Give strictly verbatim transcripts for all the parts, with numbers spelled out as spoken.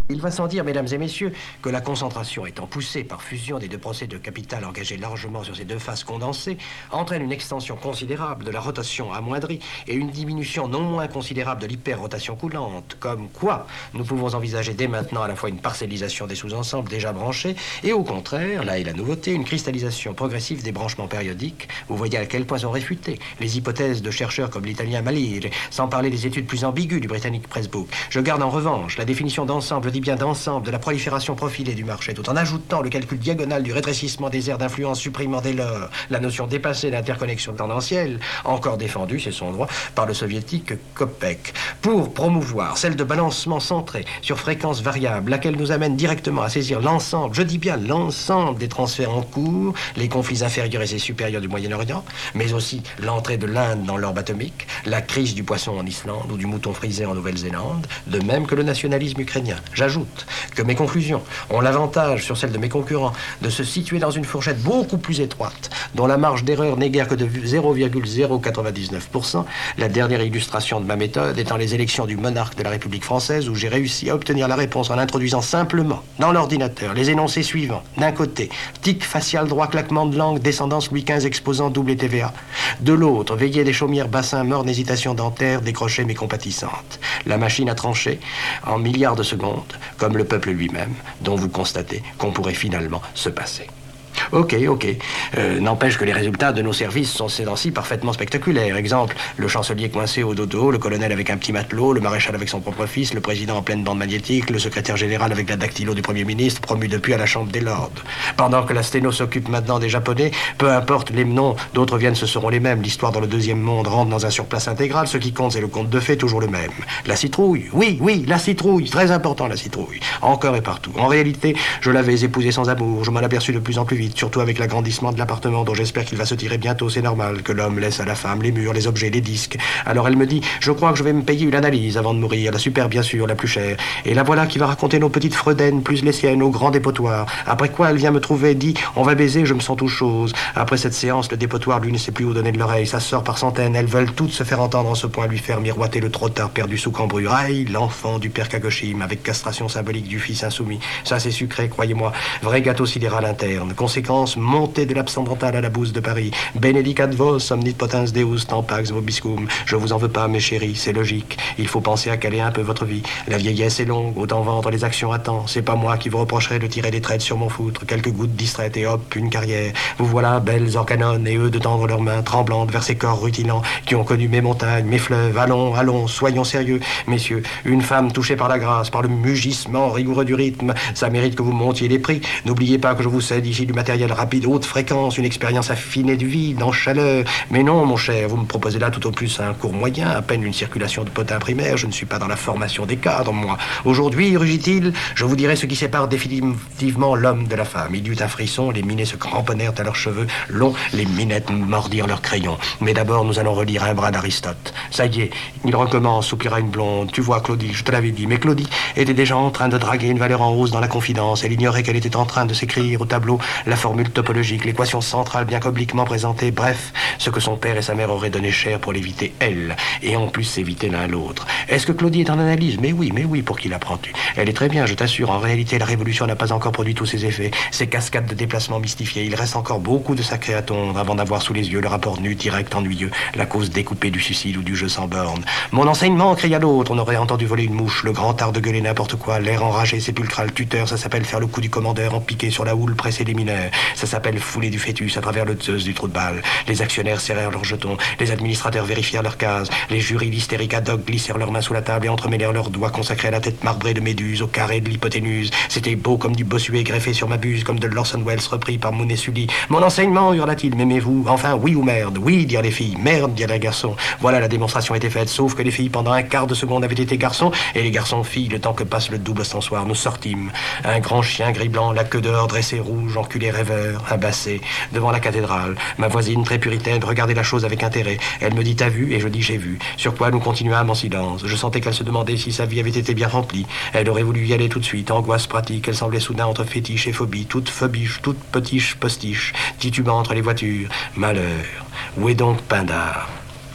Il va sans dire, mesdames et messieurs, que la concentration étant poussée par fusion des deux procès de capital engagés largement sur ces deux faces condensées, entraîne une extension considérable de la rotation amoindrie et une diminution non moins considérable de l'hyperrotation coulante, comme quoi nous pouvons envisager dès maintenant à la fois une parcellisation des sous-ensembles déjà branchés et au contraire, là est la nouveauté, une cristallisation progressive des branchements périodiques. Vous voyez à quel point sont réfutées les hypothèses de chercheurs comme l'italien Malire, sans parler des études plus ambiguës du britannique Pressbook. Je garde en revanche la définition d'ensemble bien d'ensemble de la prolifération profilée du marché, tout en ajoutant le calcul diagonal du rétrécissement des aires d'influence, supprimant dès lors la notion dépassée d'interconnexion tendancielle, encore défendue, c'est son droit, par le soviétique Kopek, pour promouvoir celle de balancement centré sur fréquence variable, laquelle nous amène directement à saisir l'ensemble, je dis bien l'ensemble des transferts en cours, les conflits inférieurs et supérieurs du Moyen-Orient, mais aussi l'entrée de l'Inde dans l'orbe atomique, la crise du poisson en Islande ou du mouton frisé en Nouvelle-Zélande, de même que le nationalisme ukrainien. J'ajoute que mes conclusions ont l'avantage sur celles de mes concurrents de se situer dans une fourchette beaucoup plus étroite, dont la marge d'erreur n'est guère que de zéro virgule zéro quatre-vingt-dix-neuf pour cent, la dernière illustration de ma méthode étant les élections du monarque de la République française, où j'ai réussi à obtenir la réponse en introduisant simplement dans l'ordinateur les énoncés suivants. D'un côté, tic facial droit, claquement de langue, descendance Louis quinze exposant double et T V A. De l'autre, veillée des chaumières, bassins, morne, hésitation dentaire, décrochée mais compatissante. La machine a tranché en milliards de secondes, comme le peuple lui-même, dont vous constatez qu'on pourrait finalement se passer. Ok, ok. Euh, n'empêche que les résultats de nos services sont ces temps-ci parfaitement spectaculaires. Exemple, le chancelier coincé au dodo, le colonel avec un petit matelot, le maréchal avec son propre fils, le président en pleine bande magnétique, le secrétaire général avec la dactylo du premier ministre, promu depuis à la Chambre des Lords. Pendant que la sténo s'occupe maintenant des Japonais, peu importe les noms, d'autres viennent, ce seront les mêmes. L'histoire dans le deuxième monde rentre dans un surplace intégral. Ce qui compte, c'est le conte de fées, toujours le même. La citrouille, oui, oui, la citrouille, très important la citrouille. Encore et partout. En réalité, je l'avais épousée sans amour, je m'en aperçus de plus en plus vite. Surtout avec l'agrandissement de l'appartement dont j'espère qu'il va se tirer bientôt, c'est normal que l'homme laisse à la femme les murs, les objets, les disques. Alors elle me dit, je crois que je vais me payer une analyse avant de mourir, la super bien sûr, la plus chère. Et la voilà qui va raconter nos petites freudaines, plus les siennes, au grand dépotoir. Après quoi elle vient me trouver, dit, on va baiser, je me sens tout chose. Après cette séance, le dépotoir lui ne sait plus où donner de l'oreille, ça sort par centaines, elles veulent toutes se faire entendre en ce point, lui faire miroiter le trop tard perdu sous cambrure. Aïe, l'enfant du père Kagoshim, avec castration symbolique du fils insoumis. Ça c'est sucré, croyez-moi. Vrai gâteau sidéral interne. Conséquence, montée de l'absent dental à la bouse de Paris. Benedicat vos, omnipotens Deus, tampax vobiscum. Je vous en veux pas, mes chéris, c'est logique. Il faut penser à caler un peu votre vie. La vieillesse est longue, autant vendre les actions à temps. C'est pas moi qui vous reprocherai de tirer des traites sur mon foutre. Quelques gouttes distraites et hop, une carrière. Vous voilà, belles orcanones, et eux de tendre leurs mains tremblantes vers ces corps rutilants qui ont connu mes montagnes, mes fleuves. Allons, allons, soyons sérieux, messieurs. Une femme touchée par la grâce, par le mugissement rigoureux du rythme, ça mérite que vous montiez les prix. N'oubliez pas que je vous cède ici du matériel rapide, haute fréquence, une expérience affinée du vide, en chaleur. Mais non, mon cher, vous me proposez là tout au plus un cours moyen, à peine une circulation de potins primaires. Je ne suis pas dans la formation des cadres, moi. Aujourd'hui, rugit-il, je vous dirai ce qui sépare définitivement l'homme de la femme. Il y eut un frisson, les minets se cramponnèrent à leurs cheveux longs, les minettes mordirent leurs crayons. Mais d'abord, nous allons relire un bras d'Aristote. Ça y est, il recommence, soupira une blonde. Tu vois, Claudie, je te l'avais dit. Mais Claudie était déjà en train de draguer une valeur en hausse dans la confidence. Elle ignorait qu'elle était en train de s'écrire au tableau la formule topologique, l'équation centrale bien qu'obliquement présentée, bref, ce que son père et sa mère auraient donné cher pour l'éviter, elle, et en plus s'éviter l'un l'autre. Est-ce que Claudie est en analyse? Mais oui, mais oui, pour qui l'apprends-tu? Elle est très bien, je t'assure. En réalité, la révolution n'a pas encore produit tous ses effets. Ces cascades de déplacements mystifiés, il reste encore beaucoup de sacré à tondre avant d'avoir sous les yeux le rapport nu, direct, ennuyeux, la cause découpée du suicide ou du jeu sans borne. Mon enseignement, cria l'autre, on aurait entendu voler une mouche, le grand art de gueuler n'importe quoi, l'air enragé, sépulcral, tuteur, ça s'appelle faire le coup du commandeur en piqué sur la houle, presser des mineurs, ça s'appelle fouler du fœtus à travers le Zeus du trou de balle. Les actionnaires serrèrent leurs jetons, les administrateurs vérifièrent leurs cases, les jurys hystériques ad hoc glissèrent leurs mains sous la table et entremêlèrent leurs doigts consacrés à la tête marbrée de Méduse, au carré de l'hypoténuse. C'était beau comme du bossuet greffé sur ma buse, comme de l'Orson Welles repris par Mounet Sully. Mon enseignement, hurla-t-il, m'aimez-vous? Enfin, oui ou merde? Oui, dirent les filles. Merde, dirent les garçons. Voilà, la démonstration était faite, sauf que les filles, pendant un quart de seconde, avaient été garçons, et les garçons filles, le temps que passe le double stensoir. Nous sortîmes. Un grand chien gris-blanc, la queue dehors, dressé rouge, enculé rêveur, abassé, devant la cathédrale. Ma voisine, très puritaine, regardait la chose avec intérêt. Elle me dit, t'as vu? Et je dis, j'ai vu. Sur quoi nous continuâmes en silence. Je sentais qu'elle se demandait si sa vie avait été bien remplie. Elle aurait voulu y aller tout de suite. Angoisse pratique. Elle semblait soudain entre fétiche et phobie. Toute phobiche, toute petiche postiche, titubant entre les voitures. Malheur. Où est donc Pindare?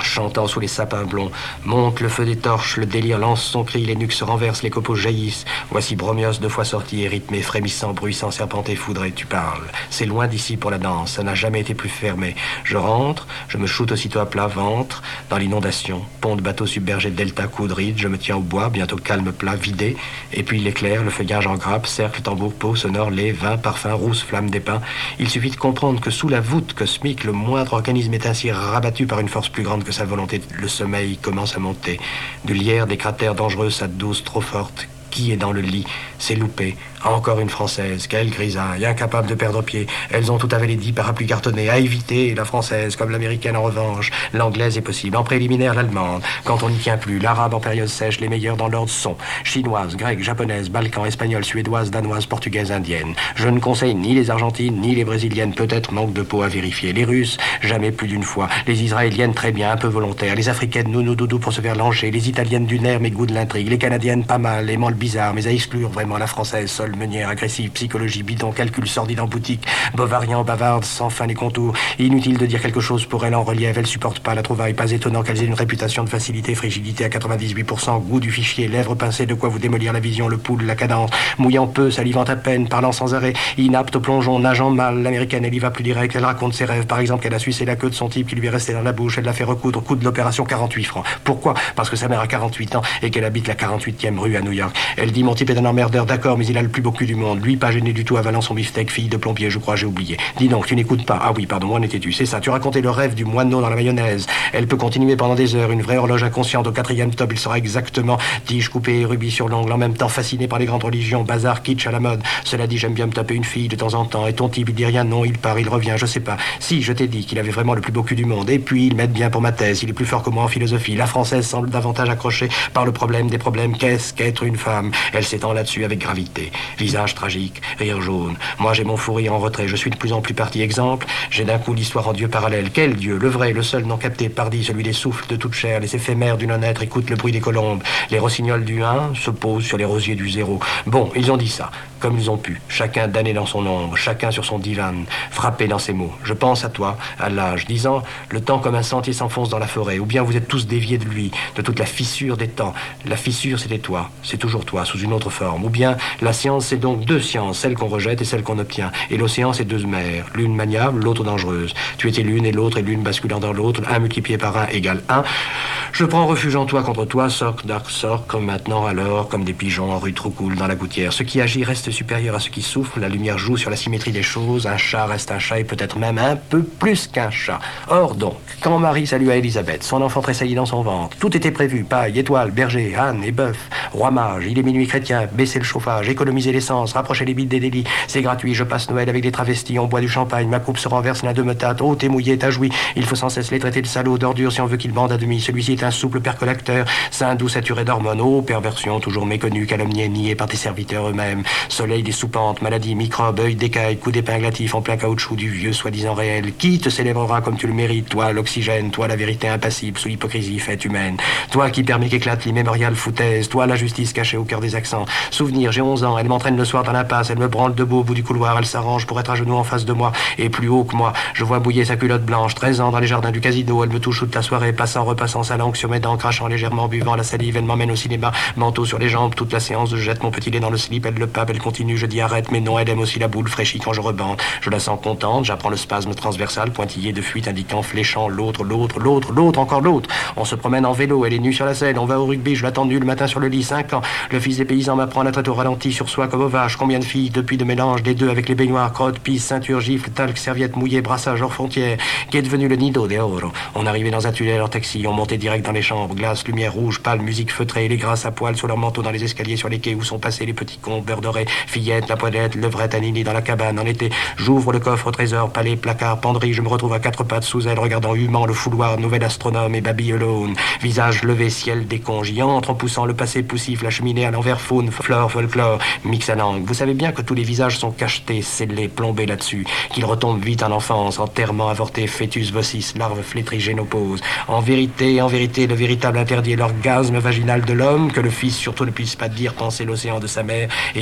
chantant sous les sapins blonds. Monte le feu des torches, le délire lance son cri, les nuques se renversent, les copeaux jaillissent. Voici Bromios deux fois sorti et rythmé, frémissant, bruissant, serpenté, foudré. Tu parles. C'est loin d'ici pour la danse, ça n'a jamais été plus fermé. Je rentre, je me shoote aussitôt à plat ventre, dans l'inondation. Pont de bateau submergé de delta, coup de ride, je me tiens au bois, bientôt calme plat, vidé. Et puis l'éclair, le feuillage en grappe, cercle, tambour, peau, sonore, lait, vin, parfum, rousse, flamme d'épin. Il suffit de comprendre que sous la voûte cosmique, le moindre organisme est ainsi rabattu par une force plus grande que sa volonté. Le sommeil commence à monter. Du lierre, des cratères dangereux, sa dose trop forte. Qui est dans le lit? C'est loupé. Encore une Française, quelle grisaille, incapable de perdre pied. Elles ont tout avalé dix parapluies cartonnés. À éviter, la Française, comme l'Américaine en revanche. L'Anglaise est possible. En préliminaire, l'Allemande. Quand on n'y tient plus, l'Arabe en période sèche, les meilleurs dans l'ordre sont chinoise, grecque, japonaise, balkan, espagnole, suédoise, danoise, portugaise, indienne. Je ne conseille ni les argentines, ni les brésiliennes. Peut-être manque de peau à vérifier. Les Russes, jamais plus d'une fois. Les israéliennes, très bien, un peu volontaires. Les africaines, nounou doudou pour se faire lancer. Les italiennes du nerf, mais goût de l'intrigue. Les canadiennes, pas mal, aimant le bizarre, mais à exclure vraiment la française, seule meunière, agressive, psychologie, bidon, calcul, sordide en boutique, bavarian, bavarde, sans fin les contours. Inutile de dire quelque chose pour elle en relief, elle supporte pas la trouvaille, pas étonnant qu'elles aient une réputation de facilité, frigidité à quatre-vingt-dix-huit pour cent, goût du fichier, lèvres pincées, de quoi vous démolir la vision, le pouls, la cadence, mouillant peu, salivant à peine, parlant sans arrêt, inapte au plongeon, nageant mal, l'américaine, elle y va plus direct, elle raconte ses rêves, par exemple qu'elle a sucé la queue de son type qui lui est resté dans la bouche, elle l'a fait recoudre, coût de l'opération quarante-huit francs. Pourquoi? Parce que sa mère a quarante-huit ans et qu'elle habite la quarante-huitième rue à New York. Elle dit mon type est un emmerdeur, d'accord, mais il a le plus beau cul du monde. Lui, pas gêné du tout, avalant son beefsteak, fille de plombier, je crois, j'ai oublié. Dis donc, tu n'écoutes pas. Ah oui, pardon, moi n'étais-tu, c'est ça. Tu racontais le rêve du moineau dans la mayonnaise. Elle peut continuer pendant des heures, une vraie horloge inconsciente. Au quatrième top, il sera exactement tige coupée et rubis sur l'ongle, en même temps fasciné par les grandes religions, bazar, kitsch à la mode. Cela dit, j'aime bien me taper une fille de temps en temps. Et ton type, il dit rien, non, il part, il revient, je sais pas. Si, je t'ai dit qu'il avait vraiment le plus beau cul du monde. Et puis, il m'aide bien pour ma thèse. Il est plus fort que moi en philosophie. La française semble davantage accrochée par le problème des problèmes. Qu'est-ce qu'être une femme? Elle s'étend là-dessus avec gravité. Visage tragique, rire jaune. Moi, j'ai mon fou rire en retrait. Je suis de plus en plus parti. Exemple, j'ai d'un coup l'histoire en Dieu parallèle. Quel Dieu? Le vrai, le seul non capté, pardi, celui des souffles de toute chair, les éphémères du non-être, écoute le bruit des colombes. Les rossignols du un se posent sur les rosiers du zéro. Bon, ils ont dit ça, comme ils ont pu. Chacun damné dans son ombre, chacun sur son divan, frappé dans ses mots. Je pense à toi, à l'âge, disant, le temps comme un sentier s'enfonce dans la forêt. Ou bien vous êtes tous déviés de lui, de toute la fissure des temps. La fissure, c'était toi. C'est toujours toi, sous une autre forme. Ou bien, la science, c'est donc deux sciences, celle qu'on rejette et celle qu'on obtient. Et l'océan, c'est deux mers, l'une maniable, l'autre dangereuse. Tu étais l'une et l'autre, et l'une basculant dans l'autre, un multiplié par un égale un. Je prends refuge en toi contre toi, sorc, dark, sorc, comme maintenant, alors, comme des pigeons en rue trop cool dans la gouttière. Ce qui agit reste supérieur à ce qui souffre, la lumière joue sur la symétrie des choses, un chat reste un chat et peut-être même un peu plus qu'un chat. Or donc, quand Marie salua Élisabeth, son enfant tressaillit dans son ventre, tout était prévu, paille, étoile, berger, âne et bœuf, roi mage, il est minuit chrétien, baisser le chauffage, économiser l'essence, rapprocher les bites des délits, c'est gratuit, je passe Noël avec des travestis, on boit du champagne, ma coupe se renverse, l'un d'eux me tâte, oh t'es mouillé, t'as joui, il faut sans cesse les traiter de salauds, d'ordures si on veut qu'ils bandent à demi, celui-ci est un souple percolacteur, sein doux saturé d'hormones, oh perversion, toujours méconnue, calomniée, niée par tes serviteurs eux-mêmes, soleil des soupentes, maladie, microbes, œil d'écaille, coup d'épingle hâtif en plein caoutchouc du vieux soi-disant réel, qui te célébrera comme tu le mérites, toi l'oxygène, toi la vérité impassible sous l'hypocrisie faite humaine, toi qui permet qu'éclate l'immémoriale foutaise, toi la justice cachée au cœur des accents, souvenir, j'ai onze ans, elle m'entraîne le soir dans l'impasse, elle me branle debout au bout du couloir, elle s'arrange pour être à genoux en face de moi, et plus haut que moi, je vois bouiller sa culotte blanche, treize ans dans les jardins du casino, elle me touche toute la soirée, passant, repassant sa langue sur mes dents, crachant légèrement, buvant la salive, elle m'emmène au cinéma, manteau sur les jambes, toute la séance, je jette mon petit lait dans le slip, elle le pape, elle continue, je dis arrête, mais non, elle aime aussi la boule fraîchie quand je rebande, je la sens contente, j'apprends le spasme transversal, pointillé de fuite indiquant, fléchant, l'autre, l'autre, l'autre, l'autre, encore l'autre, on se promène en vélo, elle est nue sur la selle, on va au rugby, je l'attends nu le matin sur le lit, cinq ans, le fils des paysans m'apprend la traite au ralenti sur soi comme aux vaches, combien de filles depuis de mélange des deux avec les baignoires, crottes, pisse, ceinture, gifle, talc, serviette mouillée, brassage hors frontière, qui est devenu le nido de oro. On arrivait dans un tunnel en taxi, on montait direct dans les chambres, glace, lumière rouge, pâle, musique feutrée, les grâces à poil sur leur manteau dans les escaliers sur les quais où sont passés les petits cons, beurre doré, fillette, la poilette, levrette, Anini dans la cabane. En été, j'ouvre le coffre au trésor, palais, placard, penderie, je me retrouve à quatre pattes sous elle, regardant humant le fouloir, nouvel astronome et Baby Alone. Visage levé, ciel décon, j'y entre en poussant le passé poussif, la cheminée à l'envers, faune, flore, folklore, mix à langue. Vous savez bien que tous les visages sont cachetés, scellés, plombés là-dessus, qu'ils retombent vite en enfance, enterrement avorté, fœtus vocis, larve flétrie, génopause. En vérité, en vérité, le véritable interdit est l'orgasme vaginal de l'homme, que le fils surtout ne puisse pas dire penser l'océan de sa mère et ajouter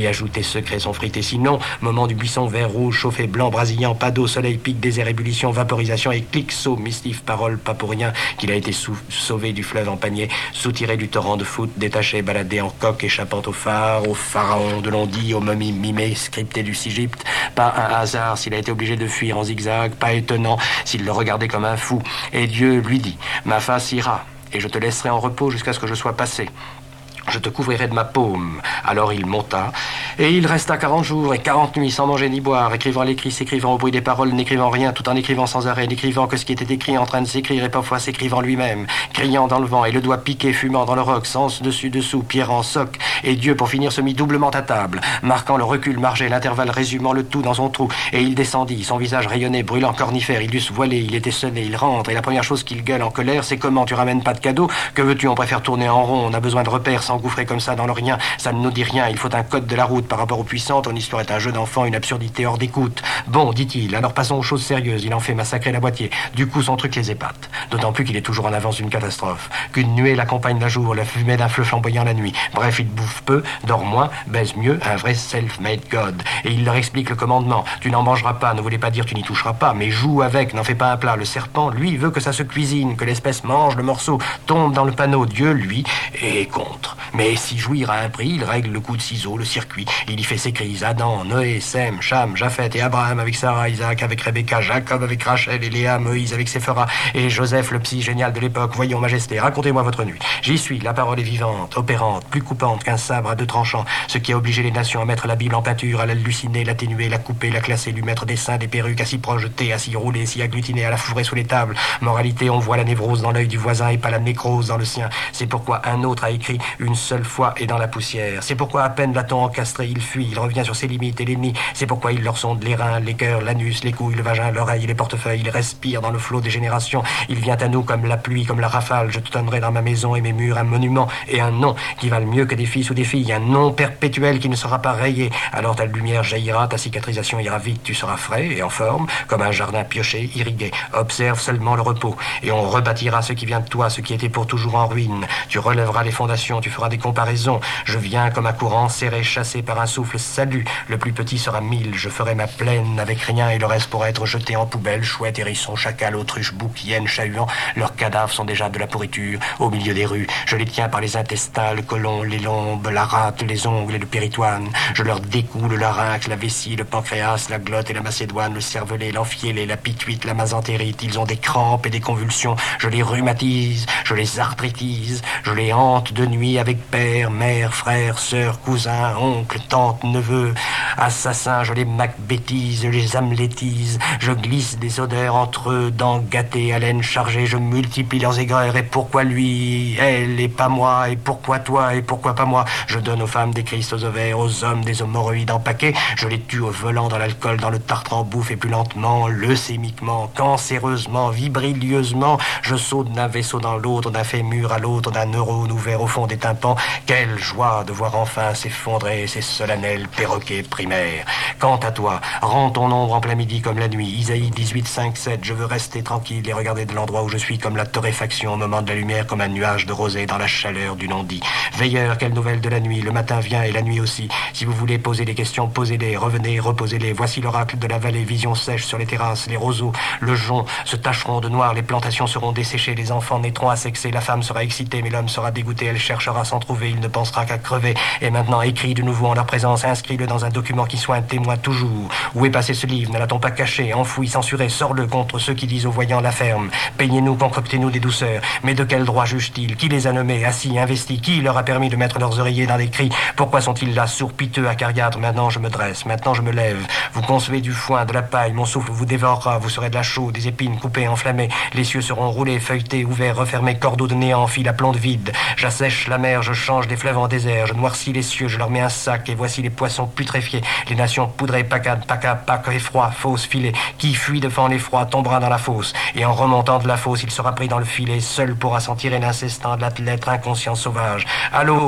secrets sont frités. Sinon, moment du buisson vert rouge, chauffé blanc, brasillant, pas d'eau, soleil, pic, désert, ébullition, vaporisation et clic, saut, mystif, parole, pas pour rien qu'il a été sou- sauvé du fleuve en panier, soutiré du torrent de foot, détaché, baladé en coque, échappant au phare, au pharaon de l'Ondie, aux momies mimées, scriptées du Sigypte. Pas un hasard s'il a été obligé de fuir en zigzag, pas étonnant s'il le regardait comme un fou. Et Dieu lui dit, ma face ira, et je te laisserai en repos jusqu'à ce que je sois passé. Je te couvrirai de ma paume. Alors il monta, et il resta quarante jours et quarante nuits sans manger ni boire, écrivant l'écrit, s'écrivant au bruit des paroles, n'écrivant rien, tout en écrivant sans arrêt, n'écrivant que ce qui était écrit en train de s'écrire, et parfois s'écrivant lui-même, criant dans le vent, et le doigt piqué, fumant dans le roc, sens dessus dessous, pierre en soc, et Dieu pour finir se mit doublement à table, marquant le recul margé, l'intervalle résumant le tout dans son trou, et il descendit, son visage rayonnait, brûlant cornifère, il dut se voiler, il était sonné, il rentre, et la première chose qu'il gueule en colère, c'est comment tu ramènes pas de cadeau, que veux-tu, on préfère tourner en rond, on a besoin de repères, s'engouffrer comme ça dans le rien, ça ne nous dit rien, il faut un code de la route par rapport aux puissants, ton histoire est un jeu d'enfant, une absurdité hors d'écoute. Bon, dit-il, alors passons aux choses sérieuses, il en fait massacrer la boîtier. Du coup, son truc les épate. D'autant plus qu'il est toujours en avance d'une catastrophe. Qu'une nuée l'accompagne la jour, la fumée d'un feu flamboyant la nuit. Bref, il bouffe peu, dort moins, baise mieux, un vrai self-made god. Et il leur explique le commandement. Tu n'en mangeras pas, ne voulait pas dire tu n'y toucheras pas, mais joue avec, n'en fais pas un plat. Le serpent, lui, veut que ça se cuisine, que l'espèce mange le morceau, tombe dans le panneau. Dieu, lui, est contre. Mais si jouir à un prix, il règle le coup de ciseau, le circuit. Il y fait ses crises. Adam, Noé, Sem, Cham, Japheth et Abraham avec Sarah, Isaac avec Rebecca, Jacob avec Rachel et Léa, Moïse avec Séphora et Joseph, le psy génial de l'époque. Voyons, majesté, racontez-moi votre nuit. J'y suis, la parole est vivante, opérante, plus coupante qu'un sabre à deux tranchants, ce qui a obligé les nations à mettre la Bible en peinture, à l'halluciner, l'atténuer, la couper, la classer, lui mettre des seins, des perruques, à s'y projeter, à s'y rouler, s'y agglutiner, à la fourrer sous les tables. Moralité, on voit la névrose dans l'œil du voisin et pas la nécrose dans le sien. C'est pourquoi un autre a écrit une seule fois et dans la poussière. C'est pourquoi à peine l'a-t-on encastré, il fuit, il revient sur ses limites et les nie. C'est pourquoi il leur sonde les reins, les cœurs, l'anus, les couilles, le vagin, l'oreille, les portefeuilles. Il respire dans le flot des générations. Il vient à nous comme la pluie, comme la rafale. Je te donnerai dans ma maison et mes murs un monument et un nom qui valent mieux que des fils ou des filles. Un nom perpétuel qui ne sera pas rayé. Alors ta lumière jaillira, ta cicatrisation ira vite. Tu seras frais et en forme, comme un jardin pioché, irrigué. Observe seulement le repos et on rebâtira ce qui vient de toi, ce qui était pour toujours en ruine. Tu relèveras les fondations, tu feras des comparaisons. Je viens comme un courant serré, chassé par un souffle. Salut, le plus petit sera mille. Je ferai ma plaine avec rien et le reste pourra être jeté en poubelle. Chouette, hérisson, chacal, autruche, bouc, hyène, chat-huant. Leurs cadavres sont déjà de la pourriture au milieu des rues. Je les tiens par les intestins, le côlon, les lombes, la rate, les ongles et le péritoine. Je leur découle le larynx, la vessie, le pancréas, la glotte et la macédoine, le cervelet, l'enfiélé, la pituite, la masentérite. Ils ont des crampes et des convulsions. Je les rhumatise, je les arthritise. Je les hante de nuit avec père, mère, frère, sœur, cousin, oncle, tante, neveu. Assassins, je les macbétise, je les amlétise. Je glisse des odeurs entre eux, dents gâtées, haleine chargée. Je multiplie leurs aigreurs. Et pourquoi lui, elle, et pas moi? Et pourquoi toi, et pourquoi pas moi? Je donne aux femmes des Christ aux ovaires, aux hommes des hémorroïdes en paquet. Je les tue au volant, dans l'alcool, dans le tartre en bouffe, et plus lentement, leucémiquement, cancéreusement, vibrilieusement. Je saute d'un vaisseau dans l'autre, d'un fémur à l'autre, d'un neurone ouvert au fond des tympans. Quelle joie de voir enfin s'effondrer ces solennels perroquets primaires. Quant à toi, rends ton ombre en plein midi comme la nuit. Isaïe dix-huit, cinq, sept. Je veux rester tranquille et regarder de l'endroit où je suis comme la torréfaction au moment de la lumière, comme un nuage de rosée dans la chaleur du non-dit. Veilleur, quelle nouvelle de la nuit? Le matin vient et la nuit aussi. Si vous voulez poser des questions, posez-les. Revenez, reposez-les. Voici l'oracle de la vallée. Vision sèche sur les terrasses. Les roseaux, le jonc se tacheront de noir. Les plantations seront desséchées. Les enfants naîtront asexés. La femme sera excitée, mais l'homme sera dégoûté. Elle cherchera sans trouver. Il ne pensera qu'à crever. Et maintenant, écris de nouveau en leur présence. Inscris-le dans un document qui soit un témoin toujours. Où est passé ce livre? Ne l'a-t-on pas caché, enfoui, censuré? Sors-le contre ceux qui disent aux voyants la ferme. Peignez-nous, concoctez-nous des douceurs. Mais de quel droit juge-t-il? Qui les a nommés, assis, investis? Qui leur a permis de mettre leurs oreillers dans des cris? Pourquoi sont-ils là, sourds, piteux, acariâtres? Maintenant je me dresse, maintenant je me lève. Vous concevez du foin, de la paille, mon souffle vous dévorera. Vous serez de la chaux, des épines coupées, enflammées. Les cieux seront roulés, feuilletés, ouverts, refermés, cordeaux de néant, fil à plomb de vide. J'assèche la mer, je change des fleuves en désert. Je noircis les cieux, je leur mets un sac. Et voici les poissons putréfiés. Les nations poudrées, pacades, paca, pac, effroi, fausse, filet. Qui fuit devant l'effroi tombera dans la fosse. Et en remontant de la fosse, il sera pris dans le filet. Seul pourra s'en tirer l'incestant de l'athlète inconscient sauvage. Allô, c'est encore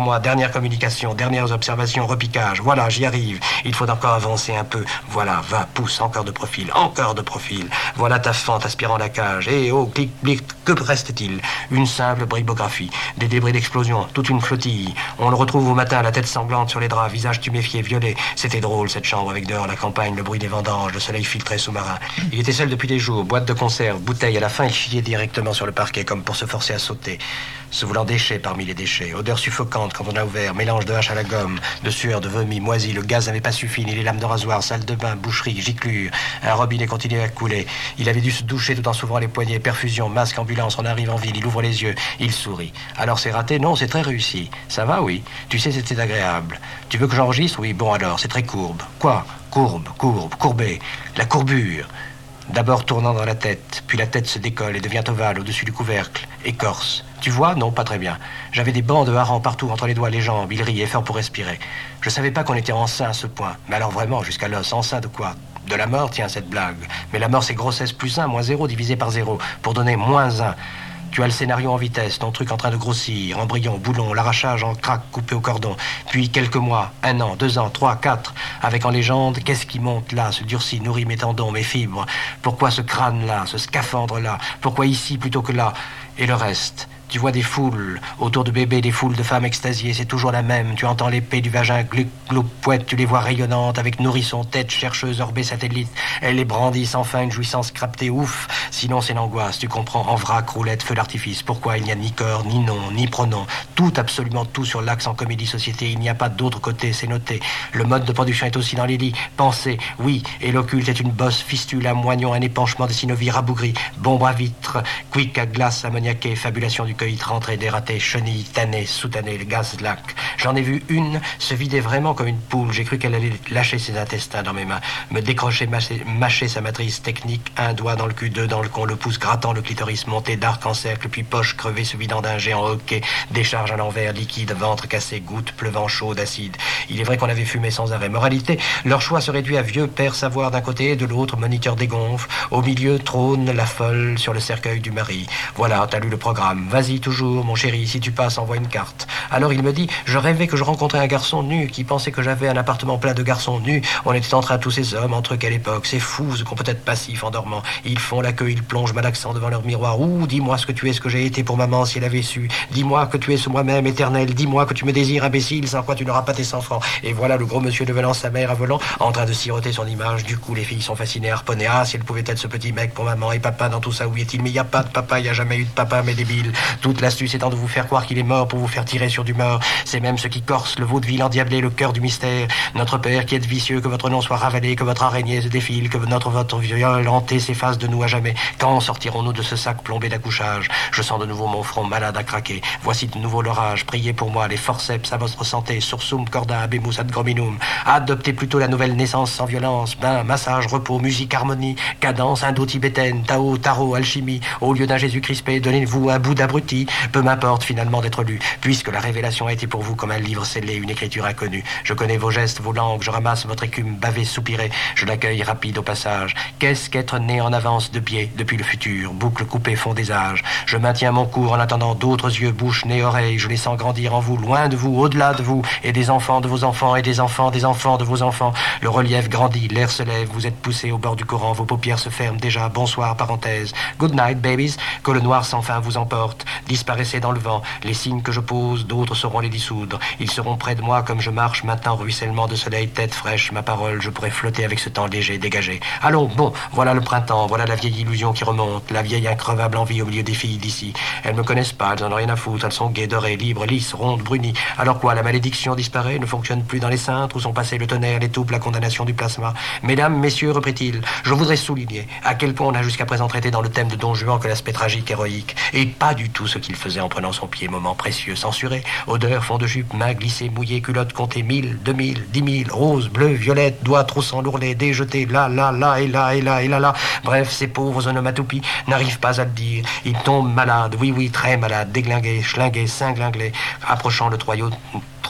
moi, dernière communication, dernières observations, repiquage. Voilà, j'y arrive. Il faut encore avancer un peu. Voilà, va, pousse, encore de profil, encore de profil. Voilà ta fente aspirant la cage. Et oh, clic, clic, que reste-t-il? Une simple bribographie, des débris d'explosion, toute une flottille. On le retrouve au matin, la tête sanglante sur les draps, visage tuméfié, violet. C'était drôle, cette chambre, avec dehors la campagne, le bruit des vendanges, le soleil filtré sous-marin. Il était seul depuis des jours, boîte de conserve, bouteille. À la fin, il chiait directement sur le parquet, comme pour se forcer à sauter. Se voulant déchets parmi les déchets, odeur suffocante quand on a ouvert, mélange de hache à la gomme, de sueur, de vomi, moisi, le gaz n'avait pas suffi, ni les lames de rasoir, salle de bain, boucherie, giclure. Un robinet continuait à couler. Il avait dû se doucher tout en s'ouvrant les poignets, perfusion, masque, ambulance, on arrive en ville, il ouvre les yeux, il sourit. Alors c'est raté? Non, c'est très réussi. Ça va? Oui. Tu sais, c'était agréable. Tu veux que j'enregistre? Oui, bon alors, c'est très courbe. Quoi? Courbe, courbe, courbé. La courbure. D'abord tournant dans la tête, puis la tête se décolle et devient ovale au-dessus du couvercle. Écorce. Tu vois? Non, pas très bien. J'avais des bancs de harengs partout entre les doigts et les jambes. Il riait fort pour respirer. Je savais pas qu'on était enceint à ce point. Mais alors vraiment, jusqu'à l'os, enceint de quoi? De la mort, tiens, cette blague. Mais la mort, c'est grossesse plus un, moins zéro, divisé par zéro. Pour donner moins un. Tu as le scénario en vitesse, ton truc en train de grossir, embryon, boulon, l'arrachage en craque coupé au cordon. Puis quelques mois, un an, deux ans, trois, quatre, avec en légende, qu'est-ce qui monte là, se durcit, nourrit mes tendons, mes fibres? Pourquoi ce crâne-là, ce scaphandre-là? Pourquoi ici plutôt que là? Et le reste? Tu vois des foules autour de bébés, des foules de femmes extasiées, c'est toujours la même. Tu entends l'épée du vagin gluc, gloup, pouette, tu les vois rayonnantes, avec nourrisson, tête, chercheuse, orbée, satellite. Elles les brandissent, enfin une jouissance crapetée, ouf. Sinon c'est l'angoisse, tu comprends, en vrac, roulette, feu d'artifice. Pourquoi il n'y a ni corps, ni nom, ni pronom. Tout, absolument tout sur l'axe en comédie-société. Il n'y a pas d'autre côté, c'est noté. Le mode de production est aussi dans les lits. Pensée, oui. Et l'occulte est une bosse, fistule, un moignon, un épanchement de synovie rabougri, bombe à vitre, quick à glace, ammoniaquée, fabulation du cueillite rentrée, dératée, chenille, tannée, sous-tannée, le gaz lac. J'en ai vu une se vider vraiment comme une poule. J'ai cru qu'elle allait lâcher ses intestins dans mes mains, me décrocher, mâcher, mâcher sa matrice technique, un doigt dans le cul, deux dans le con, le pouce grattant le clitoris, monté d'arc en cercle, puis poche crevée se vidant d'un géant hockey, décharge à l'envers, liquide, ventre cassé, goutte, pleuvant chaud d'acide. Il est vrai qu'on avait fumé sans arrêt. Moralité, leur choix se réduit à vieux père savoir d'un côté et de l'autre, moniteur dégonfle. Au milieu trône la folle sur le cercueil du mari. Voilà, t'as lu le programme. Vas-y, toujours, mon chéri, si tu passes, envoie une carte. Alors il me dit, je rêvais que je rencontrais un garçon nu qui pensait que j'avais un appartement plein de garçons nus. On était en train, tous ces hommes, entre eux, quelle époque. C'est fou, ce qu'on peut être passif en dormant. Ils font la queue, ils plongent malaxant devant leur miroir. Ouh, dis-moi ce que tu es, ce que j'ai été pour maman si elle avait su. Dis-moi que tu es ce moi-même éternel. Dis-moi que tu me désires, imbécile, sans quoi tu n'auras pas tes cent francs. Et voilà le gros monsieur devenant sa mère à volant, en train de siroter son image. Du coup, les filles sont fascinées, harponnées. Ah, si elle pouvait être ce petit mec pour maman et papa dans tout ça, où est-il? Mais il n'y a pas de papa, il n'y a jamais eu de papa, mais débile. Toute l'astuce étant de vous faire croire qu'il est mort pour vous faire tirer sur du mort. C'est même ce qui corse le vaudeville endiablé, le cœur du mystère. Notre père qui êtes vicieux, que votre nom soit ravalé, que votre araignée se défile, que notre votre viol hanté s'efface de nous à jamais. Quand sortirons-nous de ce sac plombé d'accouchage? Je sens de nouveau mon front malade à craquer. Voici de nouveau l'orage. Priez pour moi, les forceps à votre santé. Sursum corda abemus ad grominum. Adoptez plutôt la nouvelle naissance sans violence. Bain, massage, repos, musique, harmonie, cadence indo-tibétaine, Tao, tarot, alchimie. Au lieu d'un Jésus crispé, donnez-vous un bout d'abruti. Peu m'importe finalement d'être lu, puisque la révélation a été pour vous comme un livre scellé, une écriture inconnue. Je connais vos gestes, vos langues, je ramasse votre écume, bavé, soupiré, je l'accueille rapide au passage. Qu'est-ce qu'être né en avance de pied, depuis le futur, boucle coupée fond des âges. Je maintiens mon cours en attendant d'autres yeux, bouche, nez, oreilles, je les sens grandir en vous, loin de vous, au-delà de vous, et des enfants de vos enfants, et des enfants des enfants de vos enfants. Le relief grandit, l'air se lève, vous êtes poussés au bord du courant, vos paupières se ferment déjà, bonsoir, parenthèse. Good night, babies, que le noir sans fin vous emporte. Disparaissez dans le vent, les signes que je pose, d'autres sauront les dissoudre. Ils seront près de moi comme je marche maintenant, ruissellement de soleil, tête fraîche, ma parole, je pourrais flotter avec ce temps léger, dégagé. Allons, bon, voilà le printemps, voilà la vieille illusion qui remonte, la vieille increvable envie au milieu des filles d'ici. Elles me connaissent pas, elles en ont rien à foutre, elles sont gaies, dorées, libres, lisses, rondes, brunies. Alors quoi, la malédiction disparaît, ne fonctionne plus dans les cintres, où sont passés le tonnerre, les taupes, la condamnation du plasma. Mesdames, messieurs, reprit-il, je voudrais souligner à quel point on a jusqu'à présent traité dans le thème de Don Juan que l'aspect tragique, héroïque, et pas du tout ce qu'il faisait en prenant son pied, moment précieux, censuré, odeur, fond de jupe, main glissée, mouillée, culotte comptée, mille, deux mille, dix mille, rose, bleu, violette, doigts trop sans l'ourlet, déjeté, là, là, là, et là, et là, et là, là. Bref, ces pauvres onomatopées n'arrivent pas à le dire. Ils tombent malades, oui, oui, très malades, déglingués, schlingués, cinglingués, approchant le toyau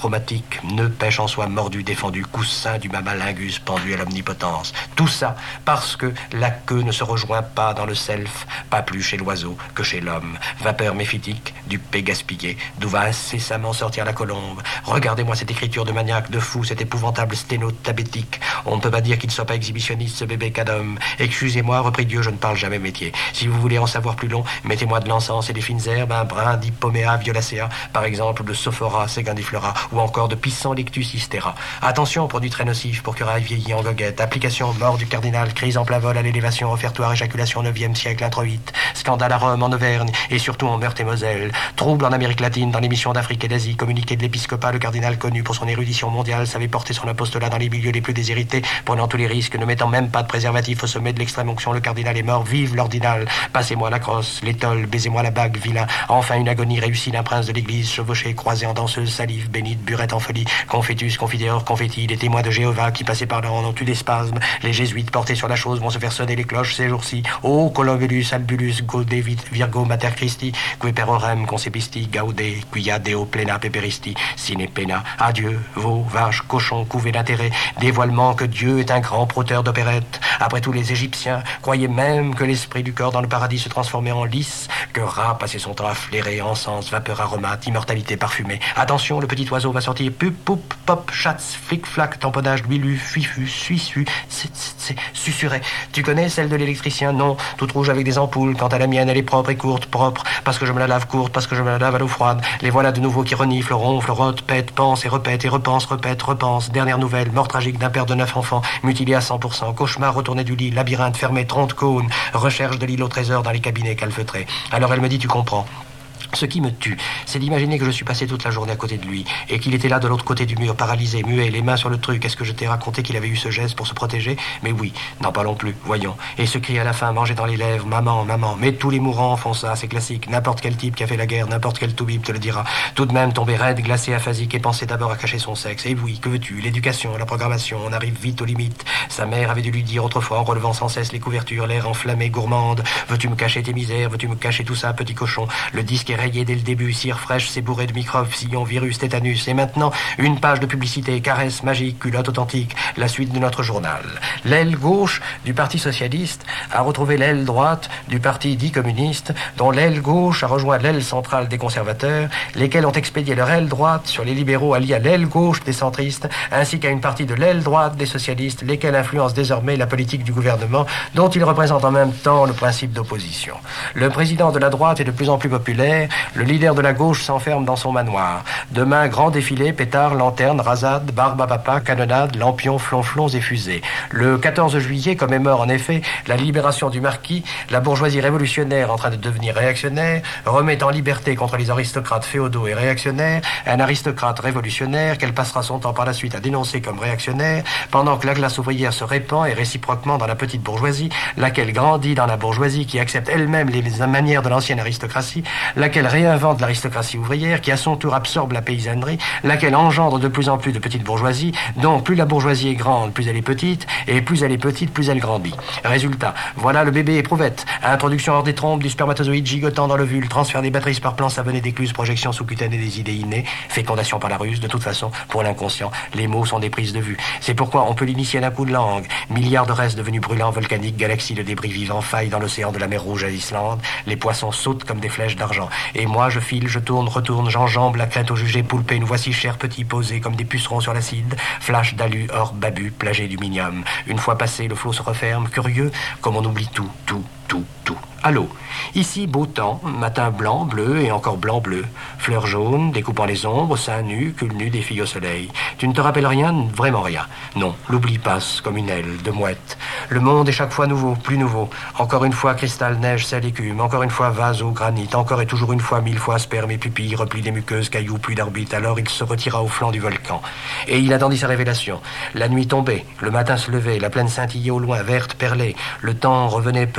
traumatique, nœud pêche en soi mordu, défendu, coussin du mamalingus pendu à l'omnipotence. Tout ça parce que la queue ne se rejoint pas dans le self, pas plus chez l'oiseau que chez l'homme. Vapeur méphitique, du paix gaspillé, d'où va incessamment sortir la colombe. Regardez-moi cette écriture de maniaque, de fou, cet épouvantable sténo tabétique. On ne peut pas dire qu'il ne soit pas exhibitionniste, ce bébé cadom. Excusez-moi, reprit Dieu, je ne parle jamais métier. Si vous voulez en savoir plus long, mettez-moi de l'encens et des fines herbes, un brin d'Hippomea violacea, par exemple de Sophora segandiflora, ou encore de Pissenlictus hystera. Attention, produit très nocif pour curaille vieilli en goguette. Application, mort du cardinal, crise en plein vol à l'élévation, offertoire, éjaculation neuvième siècle, introïte. Scandale à Rome, en Auvergne, et surtout en Meurthe et Moselle. Trouble en Amérique latine, dans les missions d'Afrique et d'Asie. Communiqué de l'épiscopat, le cardinal connu pour son érudition mondiale savait porter son apostolat dans les milieux les plus déshérités, prenant tous les risques, ne mettant même pas de préservatif au sommet de l'extrême onction. Le cardinal est mort, vive l'ordinal. Passez-moi la crosse, l'étole, baisez-moi la bague, vilain. Enfin une agonie réussie d'un prince de l'église, chevauché, croisé en danseuse, salive, bénite, burette en folie, confétus, confiteor, confetti, les témoins de Jéhovah qui passaient par là en ont eu des spasmes. Les jésuites portés sur la chose vont se faire sonner les cloches ces jours-ci. Ô Columbulus, Albulus, Gaudé, Virgo, Mater Christi, que perorem, concepisti, gaude, quia deo plena peperisti, sine pena. Adieu, veaux, vaches, cochons, couvés d'intérêt. Dévoilement que Dieu est un grand prauteur d'opérette. Après tout, les Égyptiens croyaient même que l'esprit du corps dans le paradis se transformait en lys, que Ra passait son temps à flairer, encens, vapeur aromate, immortalité parfumée. Attention, le petit oiseau va sortir, pup, poup, pop, chatz, flic-flac, tamponnage, huilu, fuifu, suissu, c'est susurré. Tu connais celle de l'électricien? Non, toute rouge avec des ampoules. Quant à la mienne, elle est propre et courte, propre, parce que je me la lave courte, parce que je me la lave à l'eau froide. Les voilà de nouveau qui reniflent, ronflent, rotent, pètent, pensent et repètent, et repensent, repètent, repensent. Dernière nouvelle, mort tragique d'un père de neuf enfants, mutilé à cent pour cent, cauchemar retourné du lit, labyrinthe fermé, tronc de cône, recherche de l'île au trésor dans les cabinets calfeutrés. Alors elle me dit, tu comprends. Ce qui me tue, c'est d'imaginer que je suis passé toute la journée à côté de lui et qu'il était là de l'autre côté du mur, paralysé, muet, les mains sur le truc. Est-ce que je t'ai raconté qu'il avait eu ce geste pour se protéger? Mais oui, n'en parlons plus, voyons. Et ce cri à la fin, mangé dans les lèvres, maman, maman. Mais tous les mourants font ça, c'est classique. N'importe quel type qui a fait la guerre, n'importe quel toubib te le dira. Tout de même tombé raide, glacé, aphasique et pensait d'abord à cacher son sexe. Et oui, que veux-tu? L'éducation, la programmation, on arrive vite aux limites. Sa mère avait dû lui dire autrefois en relevant sans cesse les couvertures, l'air enflammé, gourmande. Veux-tu me cacher tes misères? Veux-tu me cacher tout ça, petit cochon? Le disque est rayé dès le début. Cire fraîche, c'est bourré de microbes, sillon, virus, tétanus. Et maintenant, une page de publicité, caresse magique, culotte authentique, la suite de notre journal. L'aile gauche du Parti socialiste a retrouvé l'aile droite du Parti dit communiste, dont l'aile gauche a rejoint l'aile centrale des conservateurs, lesquels ont expédié leur aile droite sur les libéraux alliés à l'aile gauche des centristes, ainsi qu'à une partie de l'aile droite des socialistes, lesquels influencent désormais la politique du gouvernement, dont ils représentent en même temps le principe d'opposition. Le président de la droite est de plus en plus populaire, le leader de la gauche s'enferme dans son manoir. Demain, grand défilé, pétards, lanternes, rasades, barbe à papa, canonnades, lampions, flonflons et fusées. Le quatorze juillet commémore en effet la libération du marquis, la bourgeoisie révolutionnaire en train de devenir réactionnaire, remet en liberté contre les aristocrates féodaux et réactionnaires, un aristocrate révolutionnaire qu'elle passera son temps par la suite à dénoncer comme réactionnaire, pendant que la classe ouvrière se répand et réciproquement dans la petite bourgeoisie, laquelle grandit dans la bourgeoisie qui accepte elle-même les manières de l'ancienne aristocratie, laquelle réinvente l'aristocratie ouvrière qui à son tour absorbe la paysannerie, laquelle engendre de plus en plus de petites bourgeoisies, donc plus la bourgeoisie est grande, plus elle est petite, et plus elle est petite, plus elle grandit. Résultat, voilà le bébé éprouvette, introduction hors des trompes du spermatozoïde gigotant dans l'ovule, transfert des batteries par plan savonné d'écluse, projection sous-cutanée des idées innées, fécondation par la ruse. De toute façon, pour l'inconscient, les mots sont des prises de vue. C'est pourquoi on peut l'initier d'un coup de langue. Milliards de restes devenus brûlants, volcaniques, galaxies de débris vivants faillent dans l'océan de la mer Rouge à Islande, les poissons sautent comme des flèches d'argent. Et moi, je file, je tourne, retourne, j'enjambe la crainte au jugé poulpé, nous voici chers petits posés comme des pucerons sur l'acide, flash d'alu, or babu, plagé du minium. Une fois passé, le flot se referme, curieux, comme on oublie tout, tout, tout, tout. Allô, ici beau temps, matin blanc, bleu et encore blanc-bleu, fleurs jaunes, découpant les ombres, seins nus, cul nu des filles au soleil. Tu ne te rappelles rien, vraiment rien. Non, l'oubli passe comme une aile de mouette. Le monde est chaque fois nouveau, plus nouveau. Encore une fois cristal, neige, sel, écume. Encore une fois vase, eau, granit. Encore et toujours une fois, mille fois sperme et pupille, repli des muqueuses, cailloux, pluie d'arbitre. Alors il se retira au flanc du volcan. Et il attendit sa révélation. La nuit tombait, le matin se levait, la plaine scintillait au loin, verte, perlée. Le temps revenait peu à peu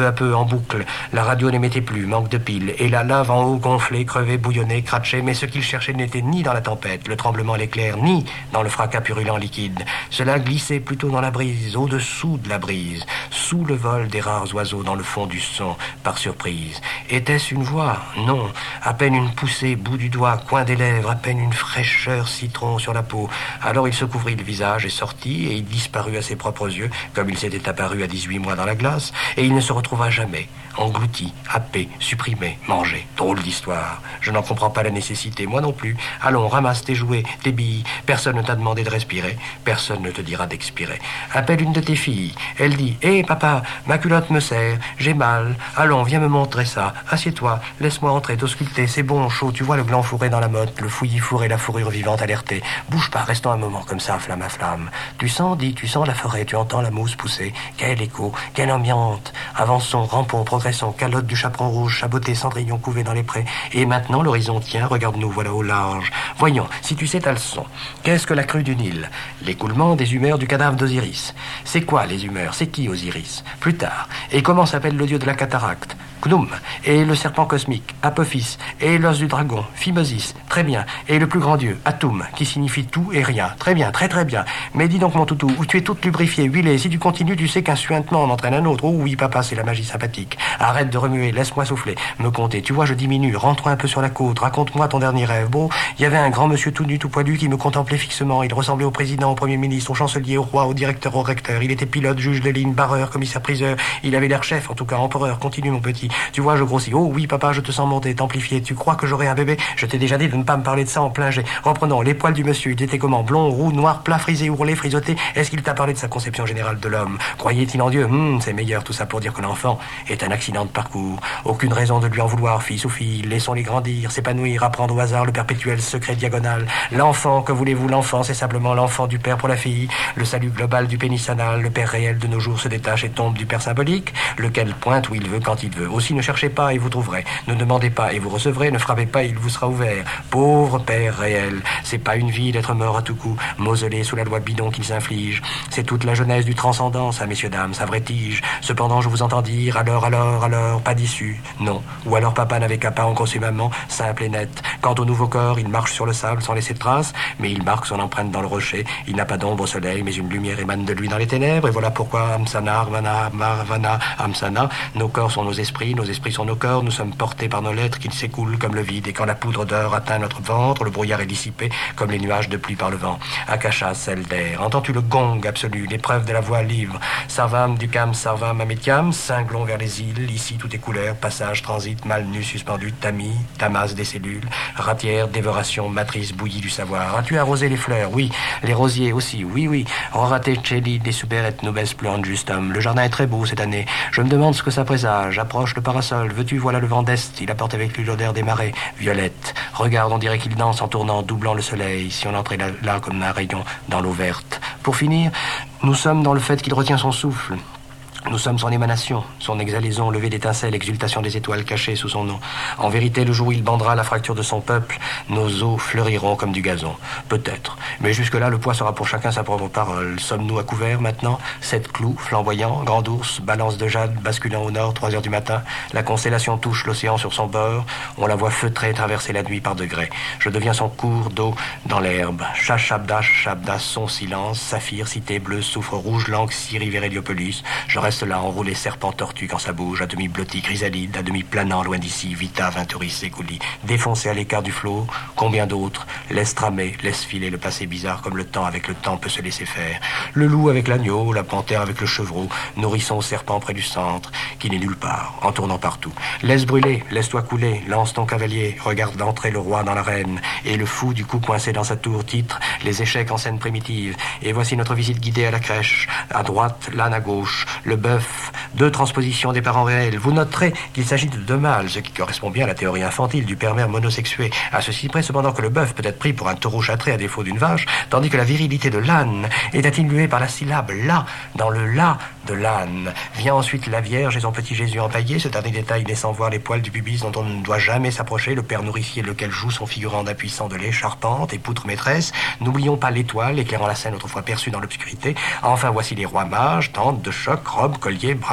en boucle. La radio n'émettait plus, manque de piles. Et la lave en haut gonflait, crevait, bouillonnait, cratchait. Mais ce qu'il cherchait n'était ni dans la tempête, le tremblement, l'éclair, ni dans le fracas purulent liquide. Cela glissait plutôt dans la brise, au-dessous de la brise, sous le vol des rares oiseaux dans le fond du son, par surprise. Était-ce une voix? Non. À peine une poussée, bout du doigt, coin des lèvres, à peine une fraîcheur citron sur la peau. Alors il se couvrit le visage et sortit, et il disparut à ses propres yeux, comme il s'était apparu à dix-huit mois dans la glace, et il ne se retrouva jamais, englouti, happé, supprimé, mangé. Drôle d'histoire. Je n'en comprends pas la nécessité, moi non plus. Allons, ramasse tes jouets, tes billes. Personne ne t'a demandé de respirer, personne ne te dira d'expirer. Appelle une de tes filles. Elle dit, hé hey, papa, ma culotte me serre, j'ai mal. Allons, viens me montrer ça. Assieds-toi, laisse-moi entrer, t'ausculter, c'est bon, chaud, tu vois le gland fourré dans la motte, le fouillis fourré, la fourrure vivante alertée. Bouge pas, restons un moment comme ça, flamme à flamme. Tu sens, dis, tu sens la forêt, tu entends la mousse pousser. Quel écho, quelle ambiante. Avançons, rampons, progressons, calotte du chaperon rouge, chaboté, cendrillon couvé dans les prés. Et maintenant l'horizon tient, regarde-nous, voilà au large. Voyons, si tu sais ta leçon. Qu'est-ce que la crue du Nil? L'écoulement des humeurs du cadavre d'Osiris. C'est quoi les humeurs? C'est qui Osiris? Plus tard. Et comment s'appelle le dieu de la cataracte? Khnum. Et le serpent cosmique, Apophis. Et l'os du dragon, Phimosis. Très bien. Et le plus grand dieu, Atum, qui signifie tout et rien. Très bien, très très bien. Mais dis donc mon toutou, où tu es toute lubrifiée, huilée. Si tu continues, tu sais qu'un suintement en entraîne un autre. Oh oui papa, c'est la magie sympathique. Arrête de remuer, laisse-moi souffler, me compter. Tu vois, je diminue, rentre un peu sur la côte. Raconte-moi ton dernier rêve. Bon, il y avait un grand monsieur tout nu, tout poilu, qui me contemplait fixement. Il ressemblait au président, au premier ministre, au chancelier, au roi, au directeur, au recteur. Il était pilote, juge de ligne, barreur, commissaire-priseur. Il avait l'air chef, en tout cas empereur. Continue mon petit. Tu vois, je grossis. Oh oui, papa, je te sens monter, t'amplifier. Tu crois que j'aurai un bébé? Je t'ai déjà dit de ne pas me parler de ça en plein jet. Reprenons, les poils du monsieur, il était comment? Blond, roux, noir, plat, frisé, ourlé, frisoté. Est-ce qu'il t'a parlé de sa conception générale de l'homme? Croyait-il en Dieu? Hum, c'est meilleur tout ça pour dire que l'enfant est un accident de parcours. Aucune raison de lui en vouloir, fils ou fille. Laissons-les grandir, s'épanouir, apprendre au hasard le perpétuel secret diagonal. L'enfant, que voulez-vous? L'enfant, c'est simplement l'enfant du père pour la fille. Le salut global du pénis anal. Le père réel de nos jours se détache et tombe du père symbolique, lequel pointe où il veut quand il veut. Aussi, ne cherchez pas et vous trouverez. Ne demandez pas et vous recevrez. Ne frappez pas et il vous sera ouvert. Pauvre père réel. C'est pas une vie d'être mort à tout coup, mausolé sous la loi bidon qu'ils infligent. C'est toute la jeunesse du transcendant, ça, messieurs, dames, sa vraie tige. Cependant, je vous entends dire, alors, alors, alors, pas d'issue. Non. Ou alors papa n'avait qu'à pas en grosser maman, simple et net. Quant au nouveau corps, il marche sur le sable sans laisser de traces, mais il marque son empreinte dans le rocher. Il n'a pas d'ombre au soleil, mais une lumière émane de lui dans les ténèbres. Et voilà pourquoi, Amsana, Arvana, Marvana, Amsana, nos corps sont nos esprits, nos esprits sont nos corps, nous sommes portés par nos lettres qui s'écoulent comme le vide. Et quand la poudre d'or atteint notre ventre, le brouillard est dissipé comme les nuages de pluie par le vent. Akasha, celle d'air. Entends-tu le gong absolu, l'épreuve de la voix libre? Sarvam, Ducam, Sarvam, Amétiam, cinglons vers les îles, ici tout est couleur, passage, transit, mal nu, suspendu, tamis, tamas des cellules, ratière, dévoration, matrice, bouillie du savoir. As-tu arrosé les fleurs? Oui. Les rosiers aussi? Oui, oui. Rorate, Celi, des suberet, nobes, pluant justum. Le jardin est très beau cette année. Je me demande ce que ça présage. Approche le parasol. Veux-tu, voilà le vent d'est. Il apporte avec lui l'odeur des marais. Violette. Regarde, on dirait qu'il danse en tournant, doublant le soleil. Si on entrait là, là comme un rayon dans l'eau verte. Pour finir, nous sommes dans le fait qu'il retient son souffle. Nous sommes son émanation, son exhalaison, levée d'étincelles, exultation des étoiles cachées sous son nom. En vérité, le jour où il bandera la fracture de son peuple, nos os fleuriront comme du gazon. Peut-être. Mais jusque-là, le poids sera pour chacun sa propre parole. Sommes-nous à couvert maintenant? Sept clous, flamboyants, grand ours, balance de jade, basculant au nord, trois heures du matin. La constellation touche l'océan sur son bord. On la voit feutrer traverser la nuit par degrés. Je deviens son cours d'eau dans l'herbe. Chachabda, Chachabda, son silence. Saphir, cité bleue, soufre rouge, langue, Syrie, Véréliopolis. Je reste là, enroulé serpent tortue quand ça bouge, à demi blotti, chrysalide, à demi planant loin d'ici, Vita, Venturis, Sécouli, défoncé à l'écart du flot, combien d'autres, laisse tramer, laisse filer le passé bizarre comme le temps avec le temps peut se laisser faire. Le loup avec l'agneau, la panthère avec le chevreau, nourrisson au serpent près du centre, qui n'est nulle part, en tournant partout. Laisse brûler, laisse-toi couler, lance ton cavalier, regarde d'entrer le roi dans l'arène, et le fou du coup coincé dans sa tour titre, les échecs en scène primitive. Et voici notre visite guidée à la crèche, à droite, l'âne à gauche, le bœuf, deux transpositions des parents réels. Vous noterez qu'il s'agit de deux mâles, ce qui correspond bien à la théorie infantile du père-mère monosexué. À ceci près, cependant, que le bœuf peut être pris pour un taureau châtré à défaut d'une vache, tandis que la virilité de l'âne est atténuée par la syllabe la dans le la de l'âne. Vient ensuite la Vierge et son petit Jésus empaillé, ce dernier détail laissant voir les poils du pubis dont on ne doit jamais s'approcher, le père nourricier lequel joue son figurant d'un puissant de lait, charpente et poutre maîtresse. N'oublions pas l'étoile éclairant la scène autrefois perçue dans l'obscurité. Enfin, voici les rois mages, tentes de choc, robes, colliers, bras,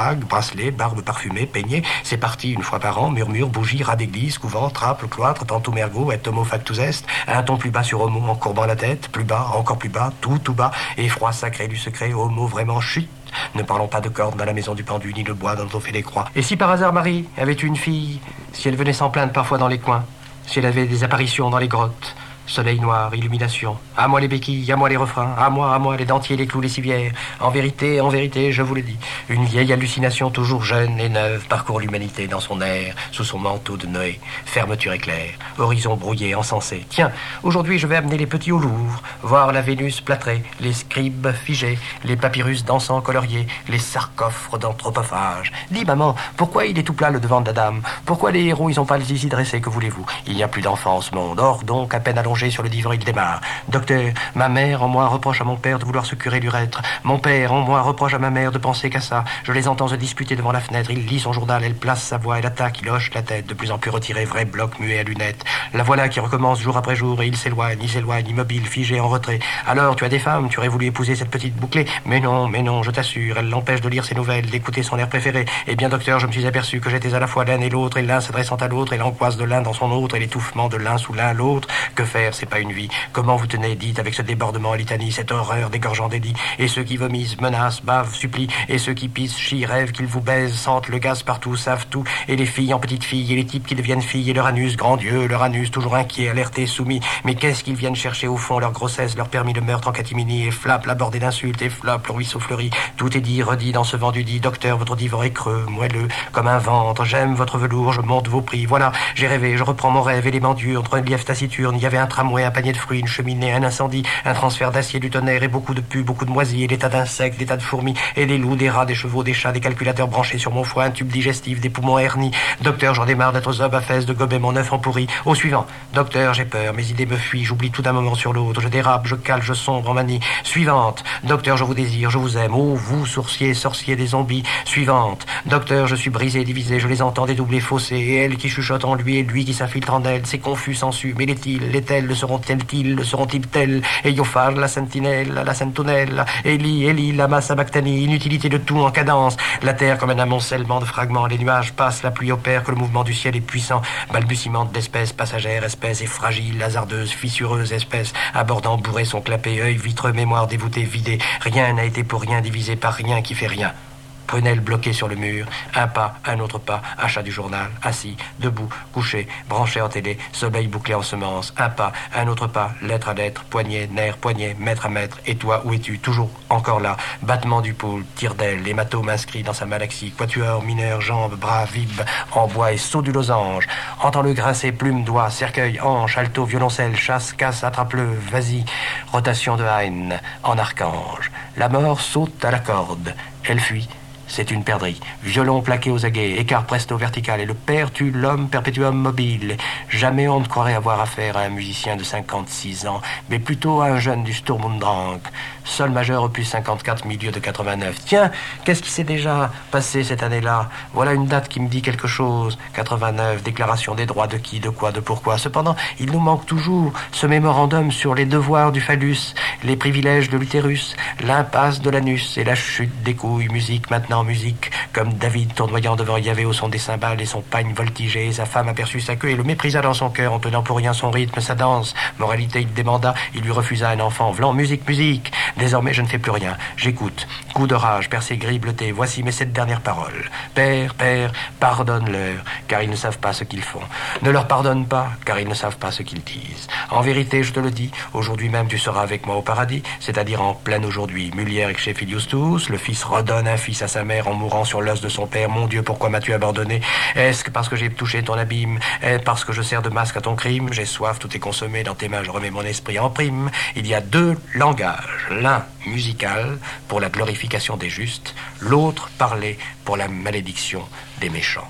bagues, bracelets, barbe parfumée, peignée. C'est parti une fois par an, murmure, bougie, rat d'église, couvent, trappe, cloître, pantoum ergo, et homo factus est. Un ton plus bas sur homo en courbant la tête, plus bas, encore plus bas, tout, tout bas. Effroi sacré du secret, homo vraiment chut. Ne parlons pas de cordes dans la maison du pendu, ni de bois dont on fait des croix. Et si par hasard Marie avait une fille, si elle venait s'en plaindre parfois dans les coins, si elle avait des apparitions dans les grottes, soleil noir, illumination, à moi les béquilles, à moi les refrains, à moi, à moi les dentiers, les clous, les civières. En vérité, en vérité, je vous le dis, une vieille hallucination toujours jeune et neuve parcourt l'humanité dans son air, sous son manteau de Noé. Fermeture éclair, horizon brouillé, encensé. Tiens, aujourd'hui je vais amener les petits au Louvre, voir la Vénus plâtrée, les scribes figés, les papyrus dansants coloriés, les sarcophes d'anthropophages. Dis maman, pourquoi il est tout plat le devant d'Adam? Pourquoi les héros ils ont pas les ici dressés, que voulez-vous? Il n'y a plus d'enfants en ce monde, or donc à peine allongé sur le divan, il démarre. Docteur, ma mère en moi reproche à mon père de vouloir se curer l'urètre. Mon père en moi reproche à ma mère de penser qu'à ça. Je les entends se disputer devant la fenêtre. Il lit son journal, elle place sa voix, elle attaque, il hoche la tête, de plus en plus retiré, vrai bloc muet à lunettes. La voilà qui recommence jour après jour et il s'éloigne, il s'éloigne, immobile, figé, en retrait. Alors, tu as des femmes, tu aurais voulu épouser cette petite bouclée. Mais non, mais non, je t'assure, elle l'empêche de lire ses nouvelles, d'écouter son air préféré. Eh bien, docteur, je me suis aperçu que j'étais à la fois l'un et l'autre, et l'un s'adressant à l'autre, et l'angoisse de l'un dans son autre, et l'étouffement de l'un sous l'un l'autre. Que faire, c'est pas une vie. Comment vous tenez, dites, avec ce débordement à litanie, cette horreur dégorgeant des dits, et ceux qui vomissent, menacent, bavent, supplient, et ceux qui pissent, chient, rêvent qu'ils vous baisent, sentent le gaz partout, savent tout, et les filles en petites filles, et les types qui deviennent filles, et leur anus, grand Dieu, leur anus, toujours inquiet, alerté, soumis, mais qu'est-ce qu'ils viennent chercher au fond, leur grossesse, leur permis de meurtre en catimini, et flap, la bordée d'insultes, et flap, le ruisseau fleuri, tout est dit, redit dans ce vent du dit, docteur, votre divan est creux, moelleux, comme un ventre, j'aime votre velours, je monte vos prix, voilà, j'ai rêvé, je reprends mon rêve, élément dur, entre une lièvre taciturne, il y avait un tramway, un panier de fruits, une cheminée, un incendie, un transfert d'acier, du tonnerre et beaucoup de pus, beaucoup de moisies, et des tas d'insectes, des tas de fourmis, et des loups, des rats, des chevaux, des chats, des calculateurs branchés sur mon foie, un tube digestif, des poumons hernies. Docteur, j'en démarre d'être zob à fesses, de gober mon œuf en pourri. Au suivant. Docteur, j'ai peur, mes idées me fuient, j'oublie tout d'un moment sur l'autre, je dérape, je cale, je sombre en manie. Suivante. Docteur, je vous désire, je vous aime. Oh, vous, sourciers, sorciers des zombies. Suivante. Docteur, je suis brisé, divisé, je les entends dédoublés, faussés, et elle qui chuchote en lui, et lui qui s'infiltre en elle, c'est confus, sans su, mais l'est-il, l'est-elle, le seront-elles-ils, le seront-ils tels, et Yophar, la sentinelle, la sentinelle, Eli, Eli, lama sabachthani, inutilité de tout en cadence, la terre comme un amoncellement de fragments, les nuages passent, la pluie opère, que le mouvement du ciel est puissant, balbutiement d'espèces passagères, espèces et fragiles, hasardeuses, fissureuses, espèces, abordant, bourrées sont clapées, œil vitreux, mémoire dévoutée, vidée, rien n'a été pour rien divisé par rien qui fait rien. Prunelle bloquée sur le mur, un pas, un autre pas, achat du journal, assis, debout, couché, branché en télé, sommeil bouclé en semences, un pas, un autre pas, lettre à lettre, poignet, nerf, poignet, mètre à mètre, et toi, où es-tu? Toujours encore là, battement du pôle, tire d'aile, hématome inscrit dans sa malaxie, quatuor, mineur, jambes, bras, vibes, en bois et saut du losange, entends-le grincer, plume, doigt, cercueil, hanche, alto, violoncelle, chasse, casse, attrape-le, vas-y, rotation de Haydn, en archange, la mort saute à la corde, elle fuit. C'est une perdrix. Violon plaqué aux aguets, écart presto vertical, et le père tue l'homme perpétuum mobile. Jamais on ne croirait avoir affaire à un musicien de cinquante-six ans, mais plutôt à un jeune du Sturm und Drang. Sol majeur opus cinquante-quatre, milieu de quatre-vingt-neuf. Tiens, qu'est-ce qui s'est déjà passé cette année-là? Voilà une date qui me dit quelque chose. quatre-vingt-neuf, déclaration des droits de qui, de quoi, de pourquoi. Cependant, il nous manque toujours ce mémorandum sur les devoirs du phallus, les privilèges de l'utérus, l'impasse de l'anus et la chute des couilles. Musique maintenant, musique, comme David tournoyant devant Yahvé au son des cymbales et son pagne voltigé, et sa femme aperçut sa queue et le méprisa dans son cœur en tenant pour rien son rythme, sa danse. Moralité, il demanda, il lui refusa un enfant. Vlan, musique, musique. Désormais, je ne fais plus rien. J'écoute. Coup de rage, percé, gris, bleuté. Voici mes sept dernières paroles. Père, Père, pardonne-leur, car ils ne savent pas ce qu'ils font. Ne leur pardonne pas, car ils ne savent pas ce qu'ils disent. En vérité, je te le dis, aujourd'hui même tu seras avec moi au paradis, c'est-à-dire en plein aujourd'hui. Mulier ex Filius tous, le fils redonne un fils à sa mère en mourant sur l'os de son père. Mon Dieu, pourquoi m'as-tu abandonné? Est-ce que parce que j'ai touché ton abîme? Est-ce parce que je sers de masque à ton crime? J'ai soif, tout est consommé, dans tes mains je remets mon esprit en prime. Il y a deux langages, l'un musical pour la glorification des justes, l'autre parlé pour la malédiction des méchants.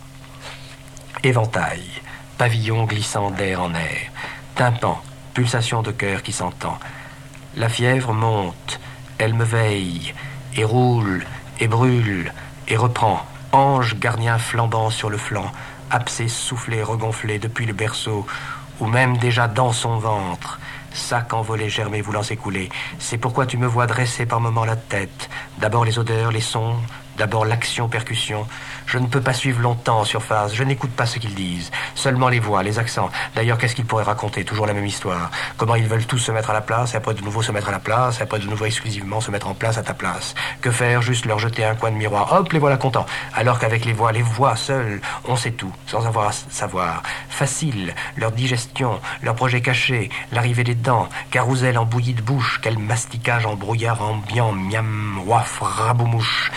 Éventail, pavillon glissant d'air en air, tympan, pulsation de cœur qui s'entend. La fièvre monte, elle me veille, et roule, et brûle, et reprend, ange gardien flambant sur le flanc, abcès soufflé, regonflé depuis le berceau, ou même déjà dans son ventre, sac envolé, germé, voulant s'écouler. C'est pourquoi tu me vois dresser par moments la tête, d'abord les odeurs, les sons, D'abord l'action-percussion. Je ne peux pas suivre longtemps en surface, je n'écoute pas ce qu'ils disent. Seulement les voix, les accents. D'ailleurs, qu'est-ce qu'ils pourraient raconter? Toujours la même histoire. Comment ils veulent tous se mettre à la place, et après de nouveau se mettre à la place, et après de nouveau exclusivement se mettre en place à ta place. Que faire? Juste leur jeter un coin de miroir. Hop, les voilà contents. Alors qu'avec les voix, les voix seules, on sait tout, sans avoir à savoir. Facile, leur digestion, leur projet caché, l'arrivée des dents, carrousel en bouillie de bouche, quel masticage en brouillard ambiant, miam, waf, raboumouche.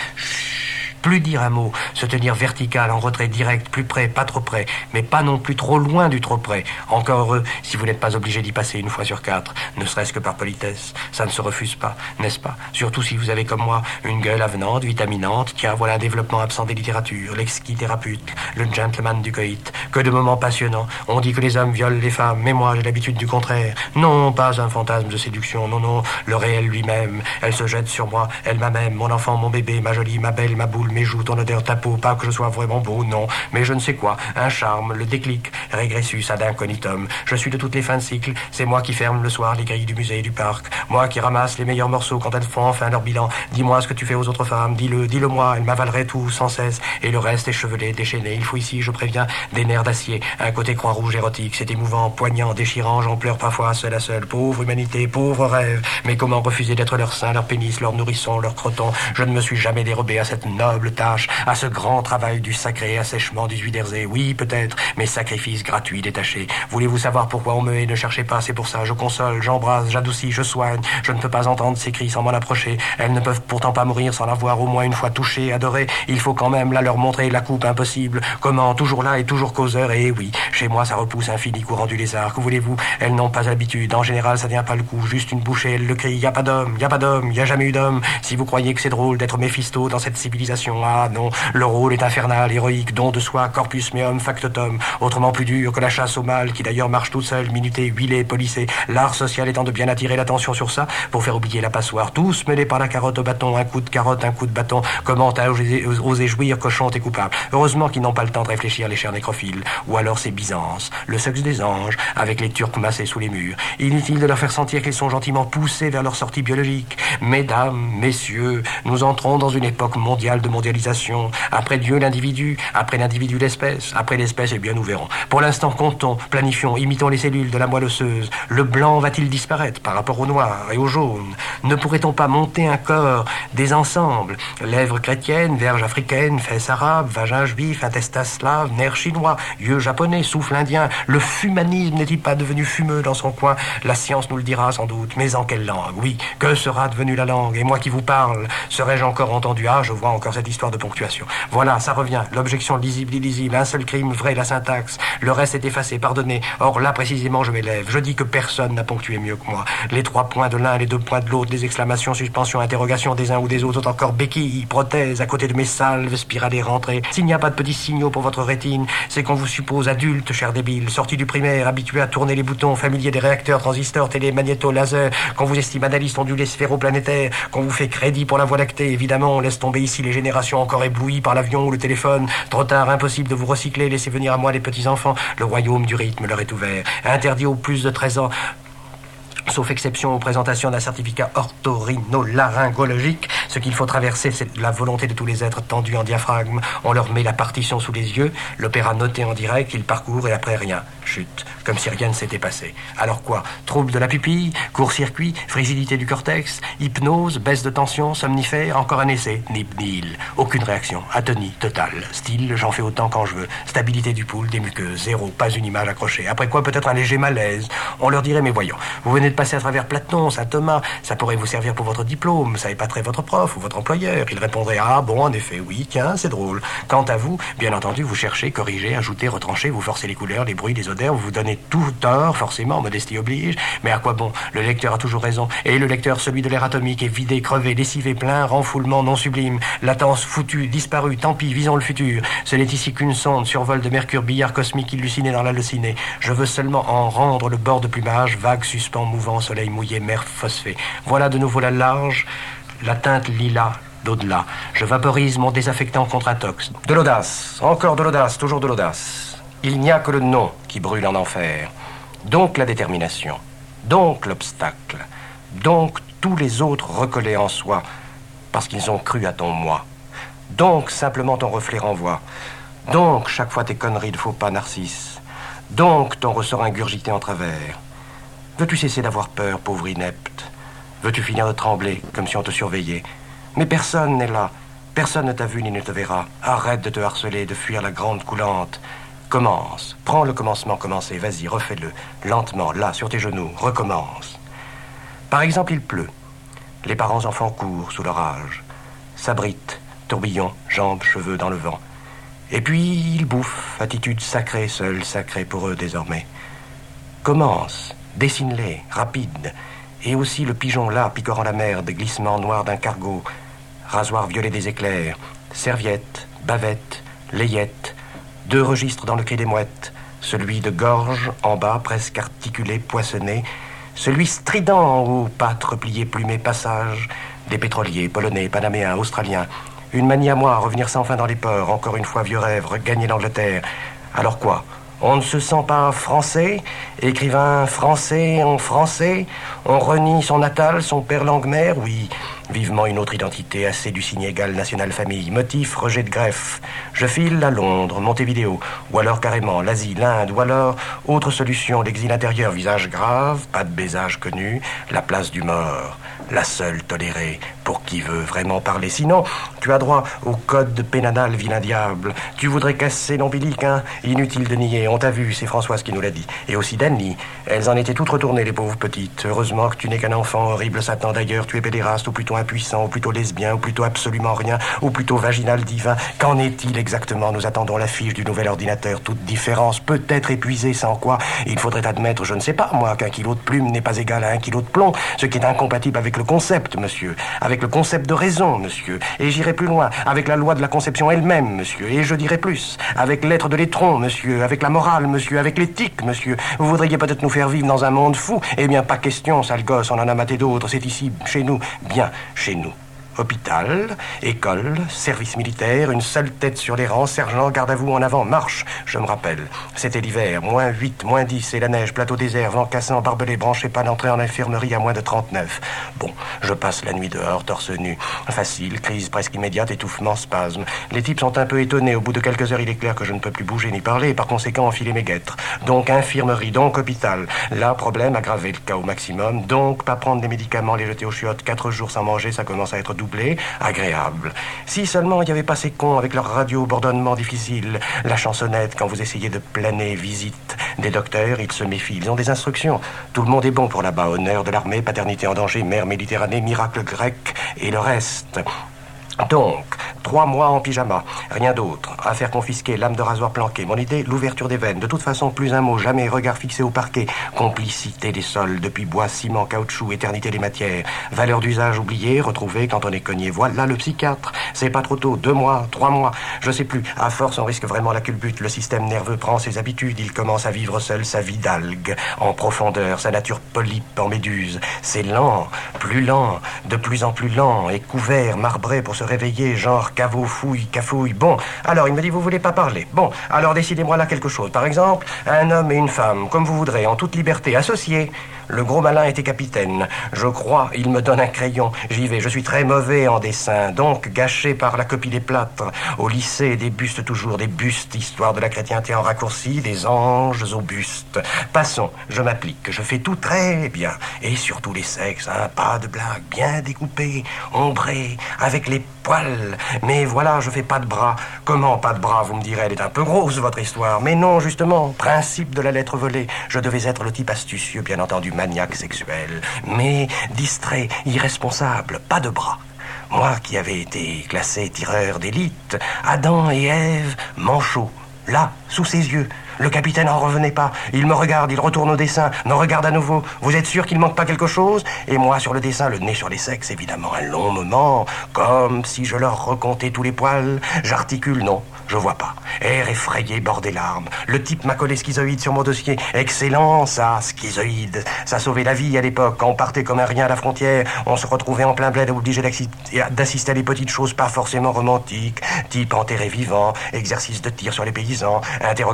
Plus dire un mot, se tenir vertical, en retrait direct, plus près, pas trop près, mais pas non plus trop loin du trop près. Encore heureux si vous n'êtes pas obligé d'y passer une fois sur quatre, ne serait-ce que par politesse. Ça ne se refuse pas, n'est-ce pas? Surtout si vous avez comme moi une gueule avenante, vitaminante. Tiens, voilà un développement absent des littératures, l'exquis thérapeute, le gentleman du coït. Que de moments passionnants. On dit que les hommes violent les femmes, mais moi j'ai l'habitude du contraire. Non, pas un fantasme de séduction, non, non, le réel lui-même. Elle se jette sur moi, elle m'amène, mon enfant, mon bébé, ma jolie, ma belle, ma boule, mes joues, ton odeur, ta peau, pas que je sois vraiment beau, non, mais je ne sais quoi, un charme, le déclic, régressus ad incognitum. Je suis de toutes les fins de cycle, c'est moi qui ferme le soir les grilles du musée et du parc, moi qui ramasse les meilleurs morceaux quand elles font enfin leur bilan. Dis-moi ce que tu fais aux autres femmes, dis-le, dis-le moi, elles m'avaleraient tout sans cesse, et le reste échevelé, déchaîné. Il faut ici, je préviens, des nerfs d'acier, un côté croix-rouge érotique, c'est émouvant, poignant, déchirant, j'en pleure parfois seul à seul. Pauvre humanité, pauvre rêve, mais comment refuser d'être leur sein, leur pénis, leur nourrisson, leur croton? Je ne me suis jamais dérobé à cette noble tâche, à ce grand travail du sacré assèchement du Zuiderzee. Oui, peut-être, mais sacrifice gratuit, détaché. Voulez-vous savoir pourquoi on me hait? Ne cherchez pas, c'est pour ça. Je console, j'embrasse, j'adoucis, je soigne. Je ne peux pas entendre ces cris sans m'en approcher. Elles ne peuvent pourtant pas mourir sans l'avoir au moins une fois touchée, adorée. Il faut quand même là leur montrer la coupe impossible. Comment? Toujours là et toujours causeur. Et oui, chez moi ça repousse infini courant du lézard. Que voulez-vous? Elles n'ont pas l'habitude. En général, ça tient pas le coup. Juste une bouchée, elles le crient. Y a pas d'homme, y a pas d'homme, y a jamais eu d'homme. Si vous croyez que c'est drôle d'être Méphisto dans cette civilisation, ah non. Le rôle est infernal, héroïque, don de soi, corpus meum, factotum, autrement plus dur que la chasse au mal, qui d'ailleurs marche toute seule, minutée, huilée, polissée. L'art social étant de bien attirer l'attention sur ça, pour faire oublier la passoire. Tous menés par la carotte au bâton, un coup de carotte, un coup de bâton. Comment t'as osé, osé jouir, cochon, t'es coupable. Heureusement qu'ils n'ont pas le temps de réfléchir, les chers nécrophiles. Ou alors c'est Byzance, le sexe des anges, avec les Turcs massés sous les murs. Inutile de leur faire sentir qu'ils sont gentiment poussés vers leur sortie biologique. Mesdames, messieurs, nous entrons dans une époque mondiale de mondialisation. Après Dieu, l'individu, après l'individu, l'espèce, après l'espèce, eh bien, nous verrons. Pour l'instant, comptons, planifions, imitons les cellules de la moelle osseuse. Le blanc va-t-il disparaître par rapport au noir et au jaune? Ne pourrait-on pas monter un corps, des ensembles? Lèvres chrétiennes, verges africaines, fesses arabes, vagin juif, intestin slave, nerfs chinois, yeux japonais, souffle indien. Le fumanisme n'est-il pas devenu fumeux dans son coin? La science nous le dira sans doute, mais en quelle langue? Oui, que sera devenue la langue? Et moi qui vous parle, serais-je encore entendu? Ah, je vois encore cette histoire de ponctuation. Voilà, ça revient. L'objection lisible, illisible, un seul crime, vrai, la syntaxe. Le reste est effacé, pardonné. Or là, précisément, je m'élève. Je dis que personne n'a ponctué mieux que moi. Les trois points de l'un, les deux points de l'autre, les exclamations, suspensions, interrogations des uns ou des autres, sont encore béquilles, prothèses, à côté de mes salves, spirales et rentrées. S'il n'y a pas de petits signaux pour votre rétine, c'est qu'on vous suppose adulte, cher débile, sorti du primaire, habitué à tourner les boutons, familier des réacteurs, transistors, télé, magnéto, laser, qu'on vous estime analyste ondulé sphéroplanétaire, qu'on vous fait crédit pour la Voie lactée, évidemment, on laisse tomber ici les générations encore éblouies par l'avion ou le téléphone. Trop tard, impossible de vous recycler, laissez venir à moi les petits-enfants. Le royaume du rythme leur est ouvert. Interdit aux plus de treize ans, sauf exception aux présentations d'un certificat orthorinolaryngologique. Ce qu'il faut traverser, c'est la volonté de tous les êtres tendus en diaphragme. On leur met la partition sous les yeux, l'opéra noté en direct, ils parcourent et après rien. Chute, comme si rien ne s'était passé. Alors quoi? Trouble de la pupille, court-circuit, frigidité du cortex, hypnose, baisse de tension, somnifère, encore un essai. Nip nil. Aucune réaction. Atonie totale. Style, j'en fais autant quand je veux. Stabilité du pouls, des muqueuses, zéro, pas une image accrochée. Après quoi, peut-être un léger malaise. On leur dirait, mais voyons, vous venez de passer à travers Platon, Saint Thomas, ça pourrait vous servir pour votre diplôme, ça épaterait votre prof ou votre employeur. Il répondrait, ah bon, en effet, oui, tiens, c'est drôle. Quant à vous, bien entendu, vous cherchez, corrigez, ajoutez, retranchez, vous forcez les couleurs, les bruits, les odeurs, vous vous donnez tout tort, forcément, modestie oblige. Mais à quoi bon? Le lecteur a toujours raison. Et le lecteur, celui de l'air atomique, est vidé, crevé, lessivé, plein, renfoulement non sublime, latence foutue, disparue, tant pis, visons le futur. Ce n'est ici qu'une sonde, survol de Mercure, billard cosmique illuciné dans l'halluciné. Je veux seulement en rendre le bord de plumage, vague, suspens, mouvant, soleil mouillé, mer phosphée. Voilà de nouveau la large, la teinte lilas d'au-delà. Je vaporise mon désaffectant contre intox. De l'audace, encore de l'audace, toujours de l'audace. Il n'y a que le nom qui brûle en enfer. Donc la détermination, donc l'obstacle, donc tous les autres recollés en soi, parce qu'ils ont cru à ton moi. Donc, simplement ton reflet renvoie. Donc, chaque fois tes conneries de faux pas narcisses. Donc, ton ressort ingurgité en travers. Veux-tu cesser d'avoir peur, pauvre inepte? Veux-tu finir de trembler, comme si on te surveillait? Mais personne n'est là. Personne ne t'a vu ni ne te verra. Arrête de te harceler, de fuir la grande coulante. Commence. Prends le commencement commencé. Vas-y, refais-le. Lentement, là, sur tes genoux. Recommence. Par exemple, il pleut. Les parents enfants courent sous l'orage. S'abritent, tourbillon, jambes, cheveux dans le vent. Et puis, ils bouffent. Attitude sacrée, seule sacrée pour eux désormais. Commence. Dessine-les, rapide. Et aussi le pigeon là, picorant la merde, glissement noir d'un cargo. Rasoir violet des éclairs, serviette, bavette, layette, deux registres dans le quai des mouettes, celui de gorge, en bas, presque articulé, poissonné, celui strident en haut, pattes repliées, plumées, passage, des pétroliers, polonais, panaméens, australiens, une manie à moi à revenir sans fin dans les ports, encore une fois vieux rêve, regagner l'Angleterre. Alors quoi ? On ne se sent pas français, écrivain français en français, on renie son natal, son père langue mère, oui, vivement une autre identité, assez du signe égal national famille, motif, rejet de greffe, je file à Londres, Montevideo, ou alors carrément l'Asie, l'Inde, ou alors autre solution, l'exil intérieur, visage grave, pas de baisage connu, la place du mort, la seule tolérée, pour qui veut vraiment parler, sinon tu as droit au code pénal, vilain diable, tu voudrais casser l'ombilique, hein, inutile de nier. On t'a vu, c'est Françoise qui nous l'a dit. Et aussi Dany. Elles en étaient toutes retournées, les pauvres petites. Heureusement que tu n'es qu'un enfant, horrible Satan. D'ailleurs, tu es pédéraste, ou plutôt impuissant, ou plutôt lesbien, ou plutôt absolument rien, ou plutôt vaginal divin. Qu'en est-il exactement? Nous attendons la fiche du nouvel ordinateur. Toute différence peut être épuisée, sans quoi il faudrait admettre, je ne sais pas, moi, qu'un kilo de plume n'est pas égal à un kilo de plomb, ce qui est incompatible avec le concept, monsieur. Avec le concept de raison, monsieur. Et j'irai plus loin, avec la loi de la conception elle-même, monsieur. Et je dirai plus, avec l'être de l'étron, monsieur, avec la morale, monsieur, avec l'éthique, monsieur. Vous voudriez peut-être nous faire vivre dans un monde fou? Eh bien, pas question, sale gosse, on en a maté d'autres. C'est ici, chez nous, bien chez nous. Hôpital, école, service militaire, une seule tête sur les rangs, sergent, garde à vous en avant, marche. Je me rappelle, c'était l'hiver, moins huit, moins dix, et la neige, plateau désert, vent cassant, barbelé, branché, pas d'entrée en infirmerie à moins de trente-neuf. Bon, je passe la nuit dehors, torse nu. Facile, crise presque immédiate, étouffement, spasme. Les types sont un peu étonnés, au bout de quelques heures, il est clair que je ne peux plus bouger ni parler, et par conséquent enfiler mes guêtres. Donc infirmerie, donc hôpital. Là, problème, aggraver le cas au maximum, donc pas prendre des médicaments, les jeter aux chiottes, quatre jours sans manger, ça commence à être doublé, agréable. Si seulement il n'y avait pas ces cons avec leur radio bourdonnement difficile, la chansonnette quand vous essayez de planer, visite. Des docteurs, ils se méfient, ils ont des instructions. Tout le monde est bon pour là-bas, honneur de l'armée, paternité en danger, mer Méditerranée, miracle grec et le reste. Donc, trois mois en pyjama, rien d'autre. Affaire confisquée, lame de rasoir planquée. Mon idée, l'ouverture des veines. De toute façon, plus un mot, jamais regard fixé au parquet. Complicité des sols, depuis bois, ciment, caoutchouc, éternité des matières. Valeur d'usage oubliée, retrouvée quand on est cogné. Voilà le psychiatre. C'est pas trop tôt, deux mois, trois mois, je sais plus. À force, on risque vraiment la culbute. Le système nerveux prend ses habitudes. Il commence à vivre seul sa vie d'algue, en profondeur, sa nature polype en méduse. C'est lent, plus lent, de plus en plus lent, et couvert, marbré pour se réveiller, genre caveau, fouille, cafouille. Bon, alors il me dit, vous voulez pas parler? Bon, alors décidez-moi là quelque chose. Par exemple, un homme et une femme, comme vous voudrez, en toute liberté, associés. Le gros malin était capitaine. Je crois, il me donne un crayon. J'y vais, je suis très mauvais en dessin, donc gâché par la copie des plâtres. Au lycée, des bustes toujours, des bustes, histoire de la chrétienté en raccourci, des anges au buste. Passons, je m'applique, je fais tout très bien. Et surtout les sexes, hein, pas de blague, bien découpé, ombré, avec les poils. Mais voilà, je fais pas de bras. Comment pas de bras, vous me direz, elle est un peu grosse, votre histoire. Mais non, justement, principe de la lettre volée. Je devais être le type astucieux, bien entendu, maniaque sexuel, mais distrait, irresponsable, pas de bras. Moi qui avais été classé tireur d'élite, Adam et Ève, manchots, là, sous ses yeux. Le capitaine n'en revenait pas. Il me regarde, il retourne au dessin, me regarde à nouveau. Vous êtes sûr qu'il manque pas quelque chose? Et moi sur le dessin, le nez sur les sexes, évidemment, un long moment, comme si je leur recomptais tous les poils. J'articule, non, je vois pas. Air effrayé, bord des larmes. Le type m'a collé schizoïde sur mon dossier. Excellent, ça, schizoïde. Ça sauvait la vie à l'époque. Quand on partait comme un rien à la frontière, on se retrouvait en plein bled obligé d'assister à des petites choses pas forcément romantiques. Type enterré vivant, exercice de tir sur les paysans, interrogatoire à la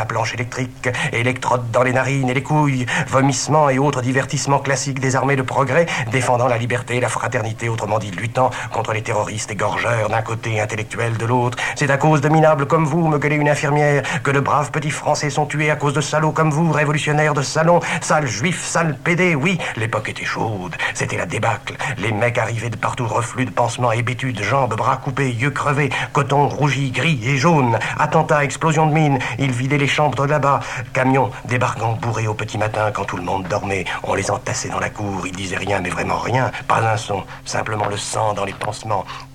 planche électrique, électrodes dans les narines et les couilles, vomissements et autres divertissements classiques des armées de progrès, défendant la liberté et la fraternité, autrement dit luttant contre les terroristes égorgeurs d'un côté et intellectuels de l'autre. C'est à cause de minables comme vous, me gueulait une infirmière, que de braves petits Français sont tués à cause de salauds comme vous, révolutionnaires de salon, sales juifs, sales pédés. Oui, l'époque était chaude, c'était la débâcle. Les mecs arrivaient de partout, reflux de pansements, hébétudes, jambes, bras coupés, yeux crevés, coton rougi, gris et jaune, attentats, explosions de mines, ils vidaient les chambres de là-bas, camions débarquant bourrés au petit matin quand tout le monde dormait, on les entassait dans la cour, ils disaient rien mais vraiment rien, pas un son, simplement le sang dans les pansements,